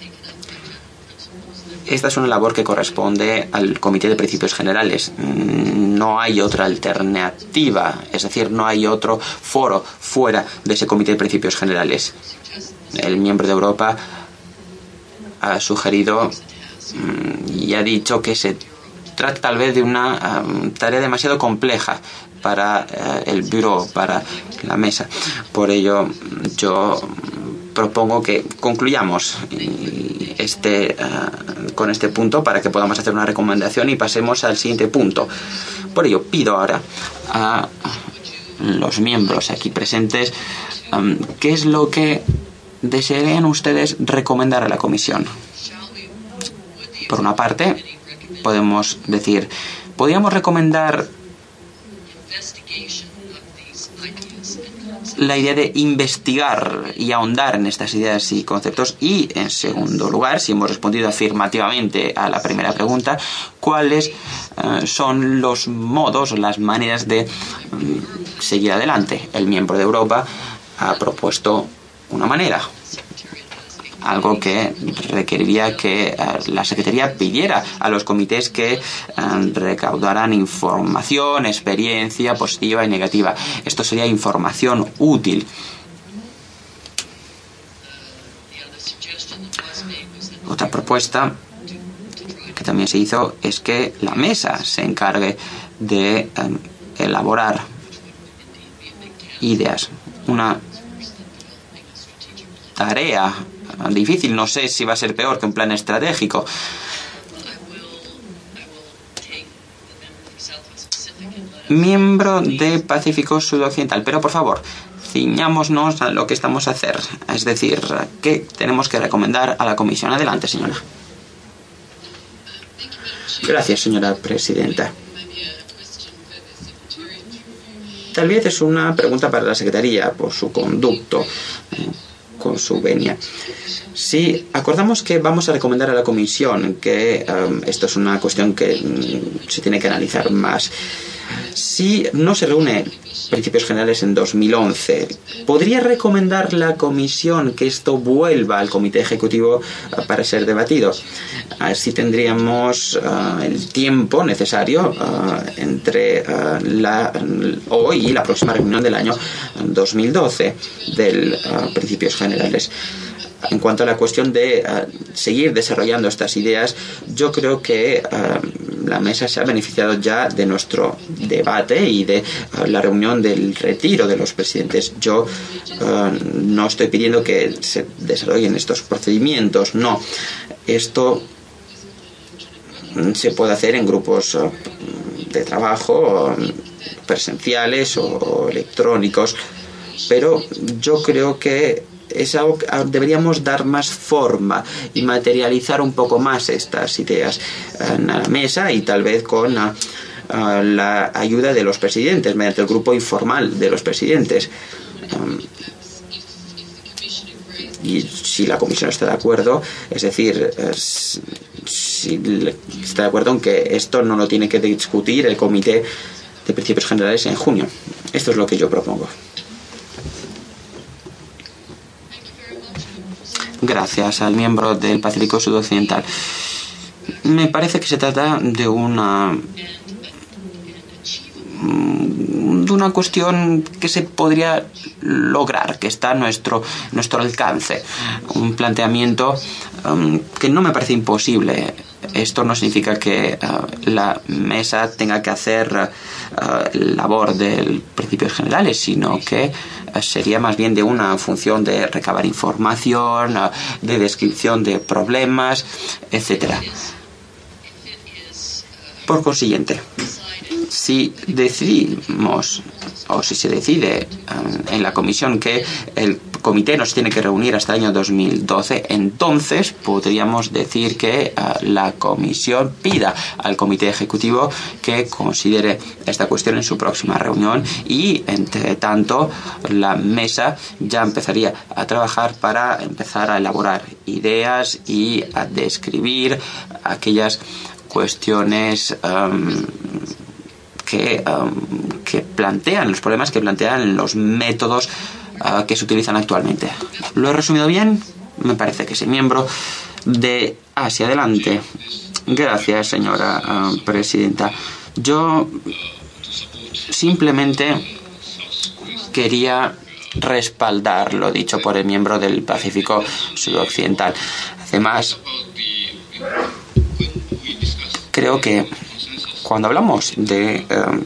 esta es una labor que corresponde al Comité de Principios Generales. No hay otra alternativa, es decir, no hay otro foro fuera de ese Comité de Principios Generales. El miembro de Europa ha sugerido y ha dicho que se trata tal vez de una um, tarea demasiado compleja para uh, el Bureau, para la mesa. Por ello, yo propongo que concluyamos este, uh, con este punto para que podamos hacer una recomendación y pasemos al siguiente punto. Por ello, pido ahora a los miembros aquí presentes um, qué es lo que desearían ustedes recomendar a la comisión. Por una parte, podemos decir, podríamos recomendar la idea de investigar y ahondar en estas ideas y conceptos. Y, en segundo lugar, si hemos respondido afirmativamente a la primera pregunta, ¿cuáles uh, son los modos o las maneras de um, seguir adelante? El miembro de Europa ha propuesto una manera, algo que requeriría que uh, la Secretaría pidiera a los comités que uh, recaudaran información, experiencia positiva y negativa. Esto sería información útil. Otra propuesta que también se hizo es que la mesa se encargue de um, elaborar ideas. Una tarea difícil, no sé si va a ser peor que un plan estratégico. Miembro de Pacífico Sudoccidental, pero por favor, ciñámonos a lo que estamos a hacer, es decir, ¿qué tenemos que recomendar a la comisión? Adelante, señora. Gracias, señora presidenta. Tal vez es una pregunta para la Secretaría por su conducto con su venia. Si acordamos que vamos a recomendar a la comisión que um, esto es una cuestión que um, se tiene que analizar más. Si no se reúne Principios Generales en dos mil once, ¿podría recomendar la comisión que esto vuelva al comité ejecutivo uh, para ser debatido? Así tendríamos uh, el tiempo necesario uh, entre uh, la, hoy y la próxima reunión del año dos mil doce del uh, Principios Generales. En cuanto a la cuestión de uh, seguir desarrollando estas ideas, yo creo que uh, la mesa se ha beneficiado ya de nuestro debate y de uh, la reunión del retiro de los presidentes. Yo uh, no estoy pidiendo que se desarrollen estos procedimientos, no. Esto se puede hacer en grupos uh, de trabajo uh, presenciales o, o electrónicos, pero yo creo que es algo que deberíamos dar más forma y materializar un poco más estas ideas en la mesa y tal vez con uh, uh, la ayuda de los presidentes, mediante el grupo informal de los presidentes. Um, y si la comisión está de acuerdo, es decir, uh, si está de acuerdo en que esto no lo tiene que discutir el Comité de Principios Generales en junio. Esto es lo que yo propongo. Gracias al miembro del Pacífico Sudoccidental. Me parece que se trata de una de una cuestión que se podría lograr, que está a nuestro, nuestro alcance. Un planteamiento um, que no me parece imposible. Esto no significa que uh, la mesa tenga que hacer uh, labor de principios generales, sino que uh, sería más bien de una función de recabar información, uh, de descripción de problemas, etcétera. Por consiguiente, si decidimos o si se decide um, en la comisión que el comité no se tiene que reunir hasta el año dos mil doce, entonces podríamos decir que uh, la comisión pida al comité ejecutivo que considere esta cuestión en su próxima reunión y, entre tanto, la mesa ya empezaría a trabajar para empezar a elaborar ideas y a describir aquellas cuestiones um, que, um, que plantean, los problemas que plantean los métodos uh, que se utilizan actualmente. ¿Lo he resumido bien? Me parece que sí. Miembro de Asia, adelante. Gracias, señora uh, presidenta. Yo simplemente quería respaldar lo dicho por el miembro del Pacífico Sudoccidental. Además, creo que cuando hablamos de, um,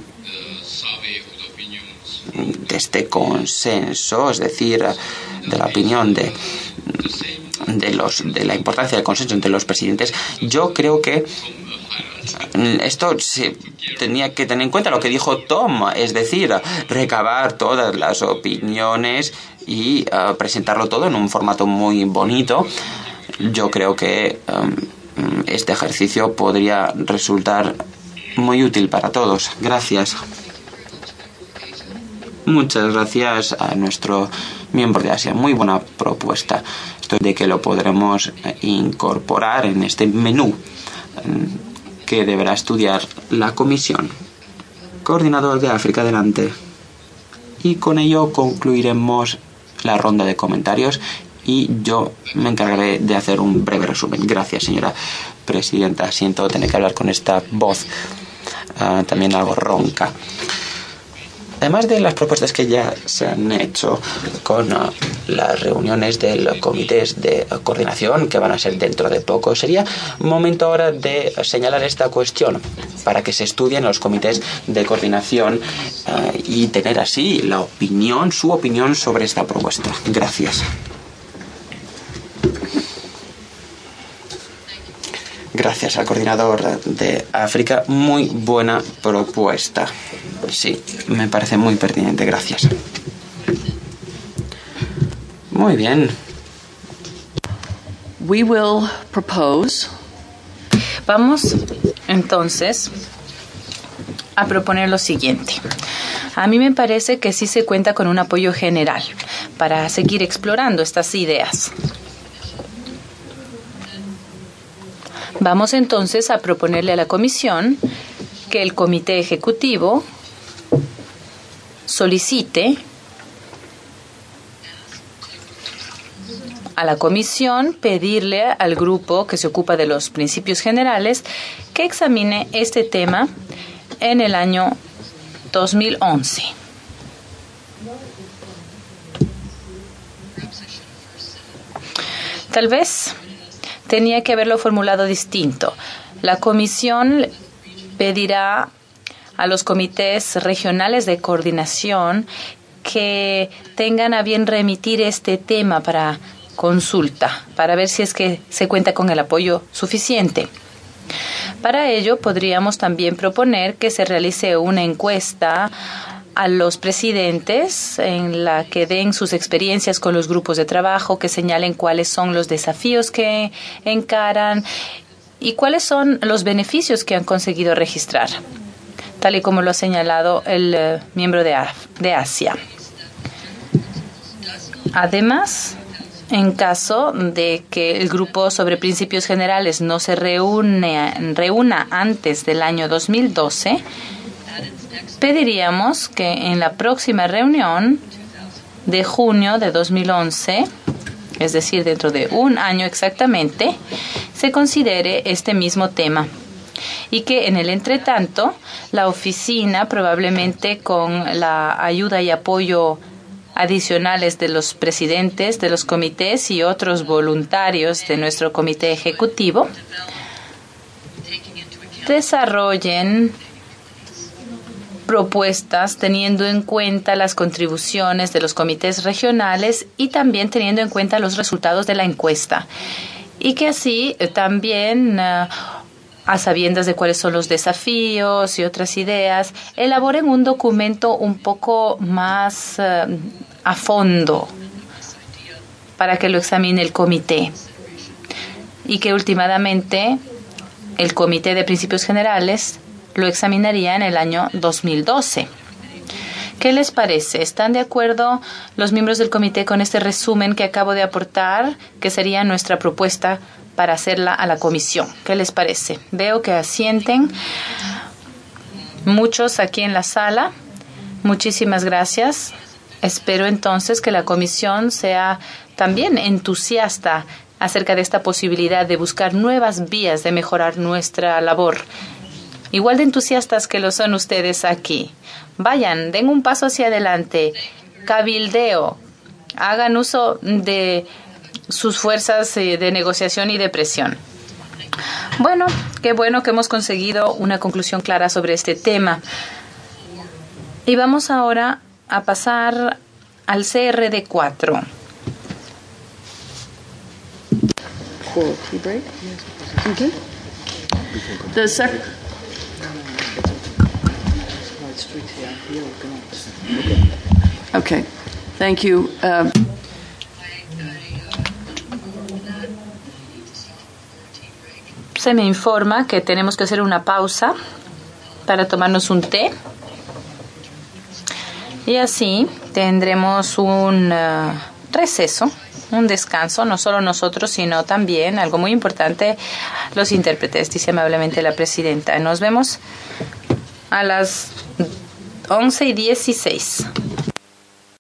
de este consenso, es decir, de la opinión de, de, los, de la importancia del consenso entre los presidentes, yo creo que esto se tenía que tener en cuenta lo que dijo Tom, es decir, recabar todas las opiniones y uh, presentarlo todo en un formato muy bonito. Yo creo que um, este ejercicio podría resultar muy útil para todos. Gracias. Muchas gracias a nuestro miembro de Asia. Muy buena propuesta. Estoy de que lo podremos incorporar en este menú que deberá estudiar la comisión. Coordinador de África, adelante. Y con ello concluiremos la ronda de comentarios y yo me encargaré de hacer un breve resumen. Gracias, señora presidenta. Siento tener que hablar con esta voz uh, también algo ronca. Además de las propuestas que ya se han hecho con uh, las reuniones del comités de uh, coordinación que van a ser dentro de poco, sería momento ahora de señalar esta cuestión para que se estudien los comités de coordinación uh, y tener así la opinión, su opinión sobre esta propuesta. Gracias. Gracias al coordinador de África. Muy buena propuesta. Sí, me parece muy pertinente. Gracias. Muy bien. We will propose. Vamos entonces a proponer lo siguiente. A mí me parece que sí se cuenta con un apoyo general para seguir explorando estas ideas. Vamos entonces a proponerle a la Comisión que el Comité Ejecutivo solicite a la Comisión pedirle al grupo que se ocupa de los principios generales que examine este tema en el año dos mil once. Tal vez tenía que haberlo formulado distinto. La Comisión pedirá a los comités regionales de coordinación que tengan a bien remitir este tema para consulta, para ver si es que se cuenta con el apoyo suficiente. Para ello, podríamos también proponer que se realice una encuesta a los presidentes en la que den sus experiencias con los grupos de trabajo, que señalen cuáles son los desafíos que encaran y cuáles son los beneficios que han conseguido registrar, tal y como lo ha señalado el uh, miembro de, Af- de Asia. Además, en caso de que el grupo sobre principios generales no se reúne, reúna antes del año dos mil doce, pediríamos que en la próxima reunión de junio de dos mil once, es decir, dentro de un año exactamente, se considere este mismo tema y que en el entretanto la oficina, probablemente con la ayuda y apoyo adicionales de los presidentes de los comités y otros voluntarios de nuestro comité ejecutivo, desarrollen propuestas teniendo en cuenta las contribuciones de los comités regionales y también teniendo en cuenta los resultados de la encuesta. Y que así eh, también, uh, a sabiendas de cuáles son los desafíos y otras ideas, elaboren un documento un poco más uh, a fondo para que lo examine el comité y que últimamente el Comité de Principios Generales lo examinaría en el año dos mil doce. ¿Qué les parece? ¿Están de acuerdo los miembros del comité con este resumen que acabo de aportar, que sería nuestra propuesta para hacerla a la comisión? ¿Qué les parece? Veo que asienten muchos aquí en la sala. Muchísimas gracias. Espero entonces que la comisión sea también entusiasta acerca de esta posibilidad de buscar nuevas vías de mejorar nuestra labor. Igual de entusiastas que lo son ustedes aquí. Vayan, den un paso hacia adelante. Cabildeo. Hagan uso de sus fuerzas de negociación y de presión. Bueno, qué bueno que hemos conseguido una conclusión clara sobre este tema. Y vamos ahora a pasar al C R D cuatro. Okay. The sec- Okay. Thank you. Uh, Se me informa que tenemos que hacer una pausa para tomarnos un té. Y así tendremos un uh, receso, un descanso, no solo nosotros, sino también, algo muy importante, los intérpretes, dice amablemente la presidenta. Nos vemos a las once y dieciséis.